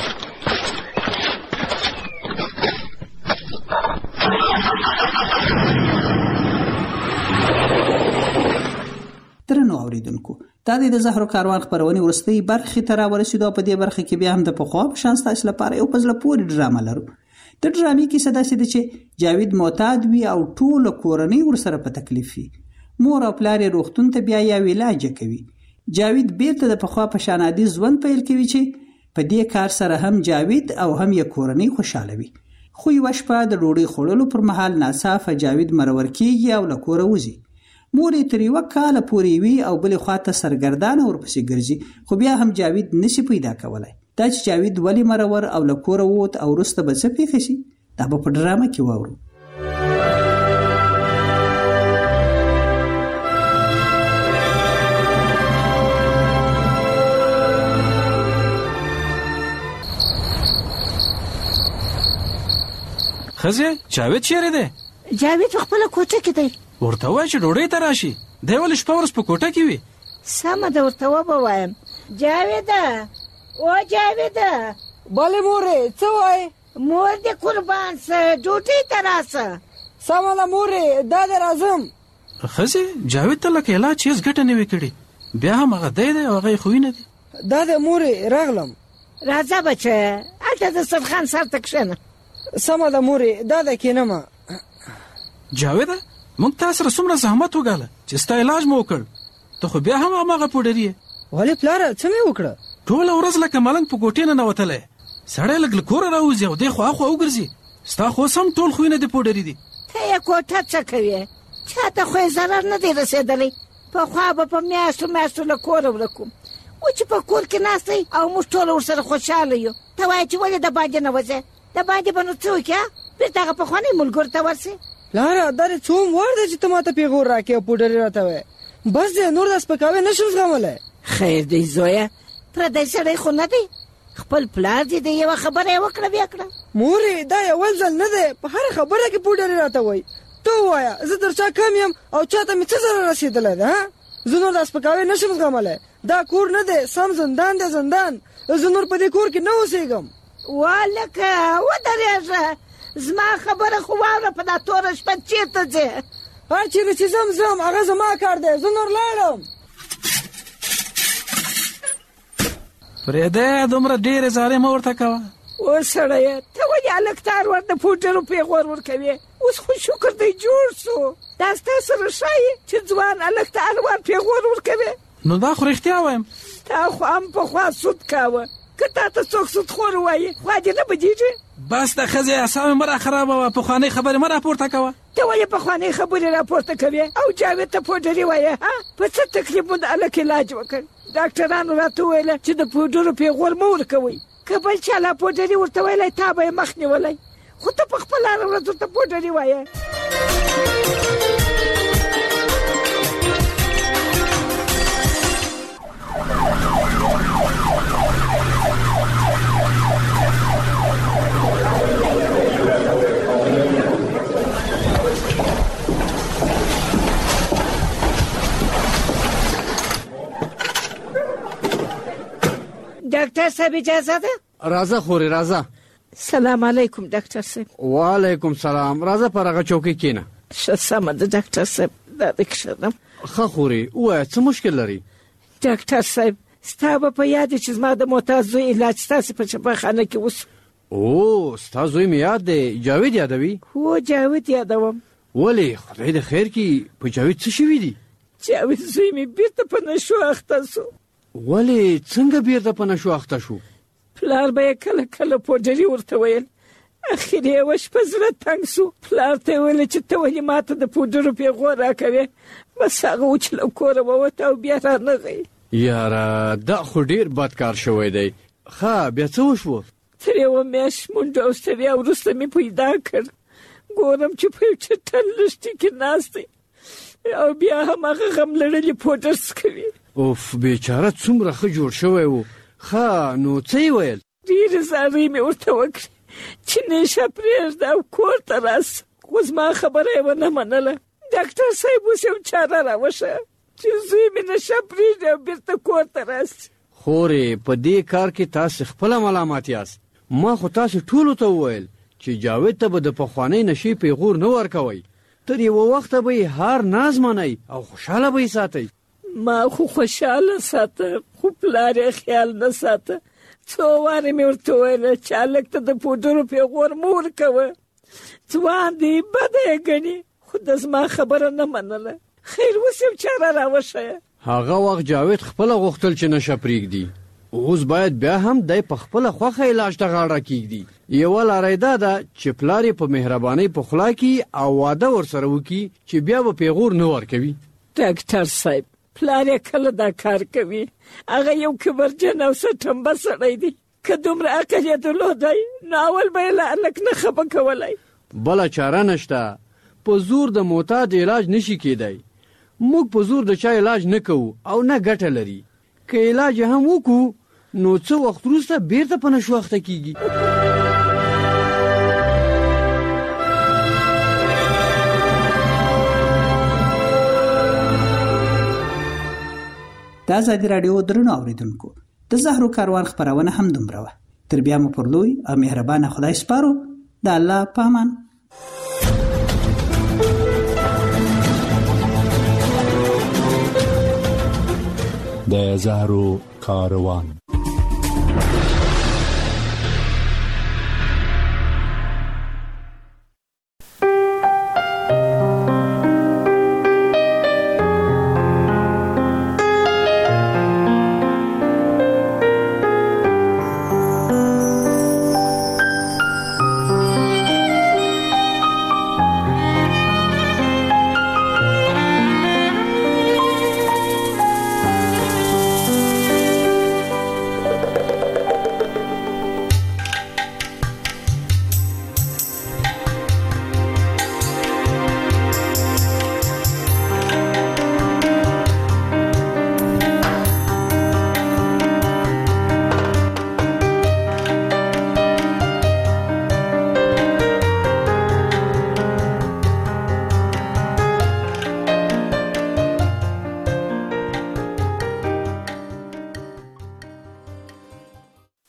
درنو اوریدونکو، دا د زهرو کاروان خپرونې وروستۍ برخې ته راورسېدو او په دې برخه کې بیا هم د پخوا په شان ستاسو لپاره یو په زړه پورې ډرامه لرو. د ډرامې کیسه داسې ده چې جاوید معتاد وي او ټوله کورنۍ ورسره په تکلیف وي. مور او پلار یې روغتون ته بیا یو علاج کوي. جاوید بیرته د پخوا په شان عادي ژوند پیل کوي چې په دې کار سره هم جاوید او هم یې کورنۍ خوشاله وي. خو یوه شپه د ډوډۍ خوړلو پر مهال ناڅاپه جاوید مرور کېږي او له کوره وځي. مور یې تر یوه کاله پورې وي او بلې خواته سرګردانه ورپسې ګرځي، خو بیا هم جاوید نشي پیدا کولی. دا چې جاوید ولې مرور او له کوره ووت او وروسته به څه پېښه شي، دا به په ډرامه کې واورو. خزه جاوید چیرې دی؟ جاوید په خپله کوټه کې دی. ورته وایه چې ډوډۍ ته راشي. دی ولې شپه ورځ په کوټه کې وي؟ سمه ده ورته وبه وایم. جاویده او جاویده. بلې مورې څه وایې؟ مور دې قربان سه ډوډۍ ته راسه. سمه ده مورې دا دې راځم. خزه جاوید ته لکه علاج هېڅ ګټه نه وي کړې. بیا هم هغه دی دی او هغه یې خوی نه دي. دا دې مورې راغلم. راځه بچه هلته د سرخان سر ته کښېنه. سمه ده مورې دا ده کېنمه. جاویده موږ تا سره څومره زحمت وګاله چې ستا علاج مو وکړ، ته خو بیا هم هماغه پوډري یې. ولې پلاره څه مې وکړه؟ ټوله ورځ لکه ملنګ په کوټې نه ننوتلی، سړی لږ له کوره راوځي او دی خوا خوا وګرځي. ستا خو اوس هم ټول خویونه دې پوډري دي. ته یې کوټه څه کوې؟ چا ته خو یې ضرر نه دی رسېدلی. پخوا به په میاشتو میاشتو له کوره ورکوم، و چې په کور کې ناست دی او موږ ټول ورسره خوشحاله یو. ته وایې چې ولې د باندې نه وځې؟ د باندې به نو څه وکړې؟ بېرته هغه پخواني ملګرو ته ورسې. پلاره دا دې څوم وار دی چې ته ما ته پیغور راکې او پوډري راته وایې؟ بس دی نور دا سپکاوی نه شم زغملی. خیر دی زویه پردی سړی خو نه دی، خپل پلار دې د یوه خبره یې وکړه بیا کړه. مورې دا یول ځل نه دی، په هره خبره کې پوډري راته وایي. ته ووایه زه تر چا کم یم او چا ته مې څه ضرر رسېدلی ده؟ زه نور دا سپکاوی نه شم زغملی. دا کور نه دی، سم زندان دی زندان. زه نور په دې کور کې نه اوسېږم. والکه ودرېږه، زما خبره خو واوره، په دا توره شپه چېرته ځې؟ هر چېرې چې ځم ځم هغه زما کار دی، زه نور لاړم. فرېده دومره ډېرې زارې مه ورته کوه. اوس سړیه ته ولې هلک ته هر ور د پوډرو پیغور ورکوې؟ اوس خو شکر دی جوړ سو. دا ستا سره ښایي چې ځوان هلک ته هر ور پیغور ورکوې؟ نو دا خو رښتیا وایم. تا خو هم پخوا سود کاوه، که تا ته څوک سودخور ووایي خوا دې نه بدېږي؟ بس د ښځې اعصاب مې مه راخرابوه، پخوانۍ خبرې مه راپورته کوه. ته ولې پخوانۍ خبرې راپورته کوې او جاوید ته پوډري وایې؟ ها په څه تکلیف مو د هلک علاج وکړ؟ ډاکټرانو راته وویله چې د پوډرو پیغور مه ورکوئ، که بل چا لا پوډري ورته ویلی تا به یې مخ نیولی، خو ته په خپله هره ورځ ورته پوډري وایې. ډاکټر صاحب اجازه ده؟ راځه خورې راځه. سلام علیکم ډاکټر صاحب. وعلیکم سلام. راځه پر هغه چوکۍ کښېنه. ښه سمه ده ډاکټر صاحب، دا دې کښېنم. ښه خورې ووایه څه مشکل لري؟ ډاکټر صاحب ستا به په یاد چې زما د محتاج زوی علاج ستاسې په چپاخانه کې وسو. او ستا زوی مې یاد دی، جاوید یادوي؟ هو جاوید یادوم. ولې خدای دې خیر کړي، په جاوید څه شوي دي؟ جاوید زوی مې بېرته په نشو اخته سو. ولې څنګه بیرته په نشو اخته شو؟ پلار به یې کله کله پوډري ورته ویل، اخر یې یوه شپه زړه تنګ سو. پلار ته یې ویل چې ته ولې ما ته د پوډرو پیغور راکوې؟ بس هغه و چې له کوره ووته او بیا رانغی. یاره دا خو ډېر بد کار شوی دی. ښه بیا څه وشوه؟ تر یوه میاشت منډه او ستړیا وروسته مې پیدا کړ، ګورم چې په یو چټل لښتي کې ناست دی او بیا هم هغه غم لړلي پوډر څکوي. اوف بیچاره څومره ښه جوړ شوی و. ښه نو څه یې ویل؟ ډېرې زارۍ مې ورته وکړې چې نیشه پرېږده او کور ته راسه، خو زما خبره یې ونه منله. ډاکټر صاحب اوس یو چاره راوښیه چې زوی مې نشه پرېږدي او بېرته کور ته راسي. خورې په دې کار کې تاسې خپله ملامت یاست. ما خو تاسې ټولو ته وویل چې جاوید ته به د پخوانۍ نشې پیغور نه ورکوئ، تر یوه وخته به یې هر ناز منئ او خوشحاله به یې ساتئ. ما خو خوشحاله ساته، خو پلار یې خیال نه ساته. څو وارې مې ورته وویله چې هلک ته د پوډرو پیغور مه ورکوه، ځوان دی بده یې ګڼي، خو د زما خبره نه منله. خیر اوس یو چاره راوښیه. هغه وخت جاوید خپله غوښتل چې نشه پرېږدي، اوس باید بیا هم دی په خپله خوښه علاج ته غاړه کېږدي. یوه لاره دا ده چې پلار یې په مهربانۍ پخلا کړي او واده ورسره وکړي چې بیا به پیغور نه ورکوي. ډاکټر صاحب پلار یې کله دا کار کوي؟ هغه یو کبرجن او سټمبه سړی دی، که دومره عقل یې درلودی نو اول به یې له هلک نه خفه کولی. بله چاره نشته، په زور د معتاد علاج نشي کېدی. موږ په زور د چا علاج نه کوو او نه ګټه لري. که علاج هم وکړو نو څه وخت وروسته بیرته په نشو اخته کېږي. د ازادي راډیو درنو اوریدونکو د زهرو کاروان خبرونه هم دومره وه. تر بیا مو پر لوی او مهربانه خدای سپارو. د الله پامان. د زهرو کاروان.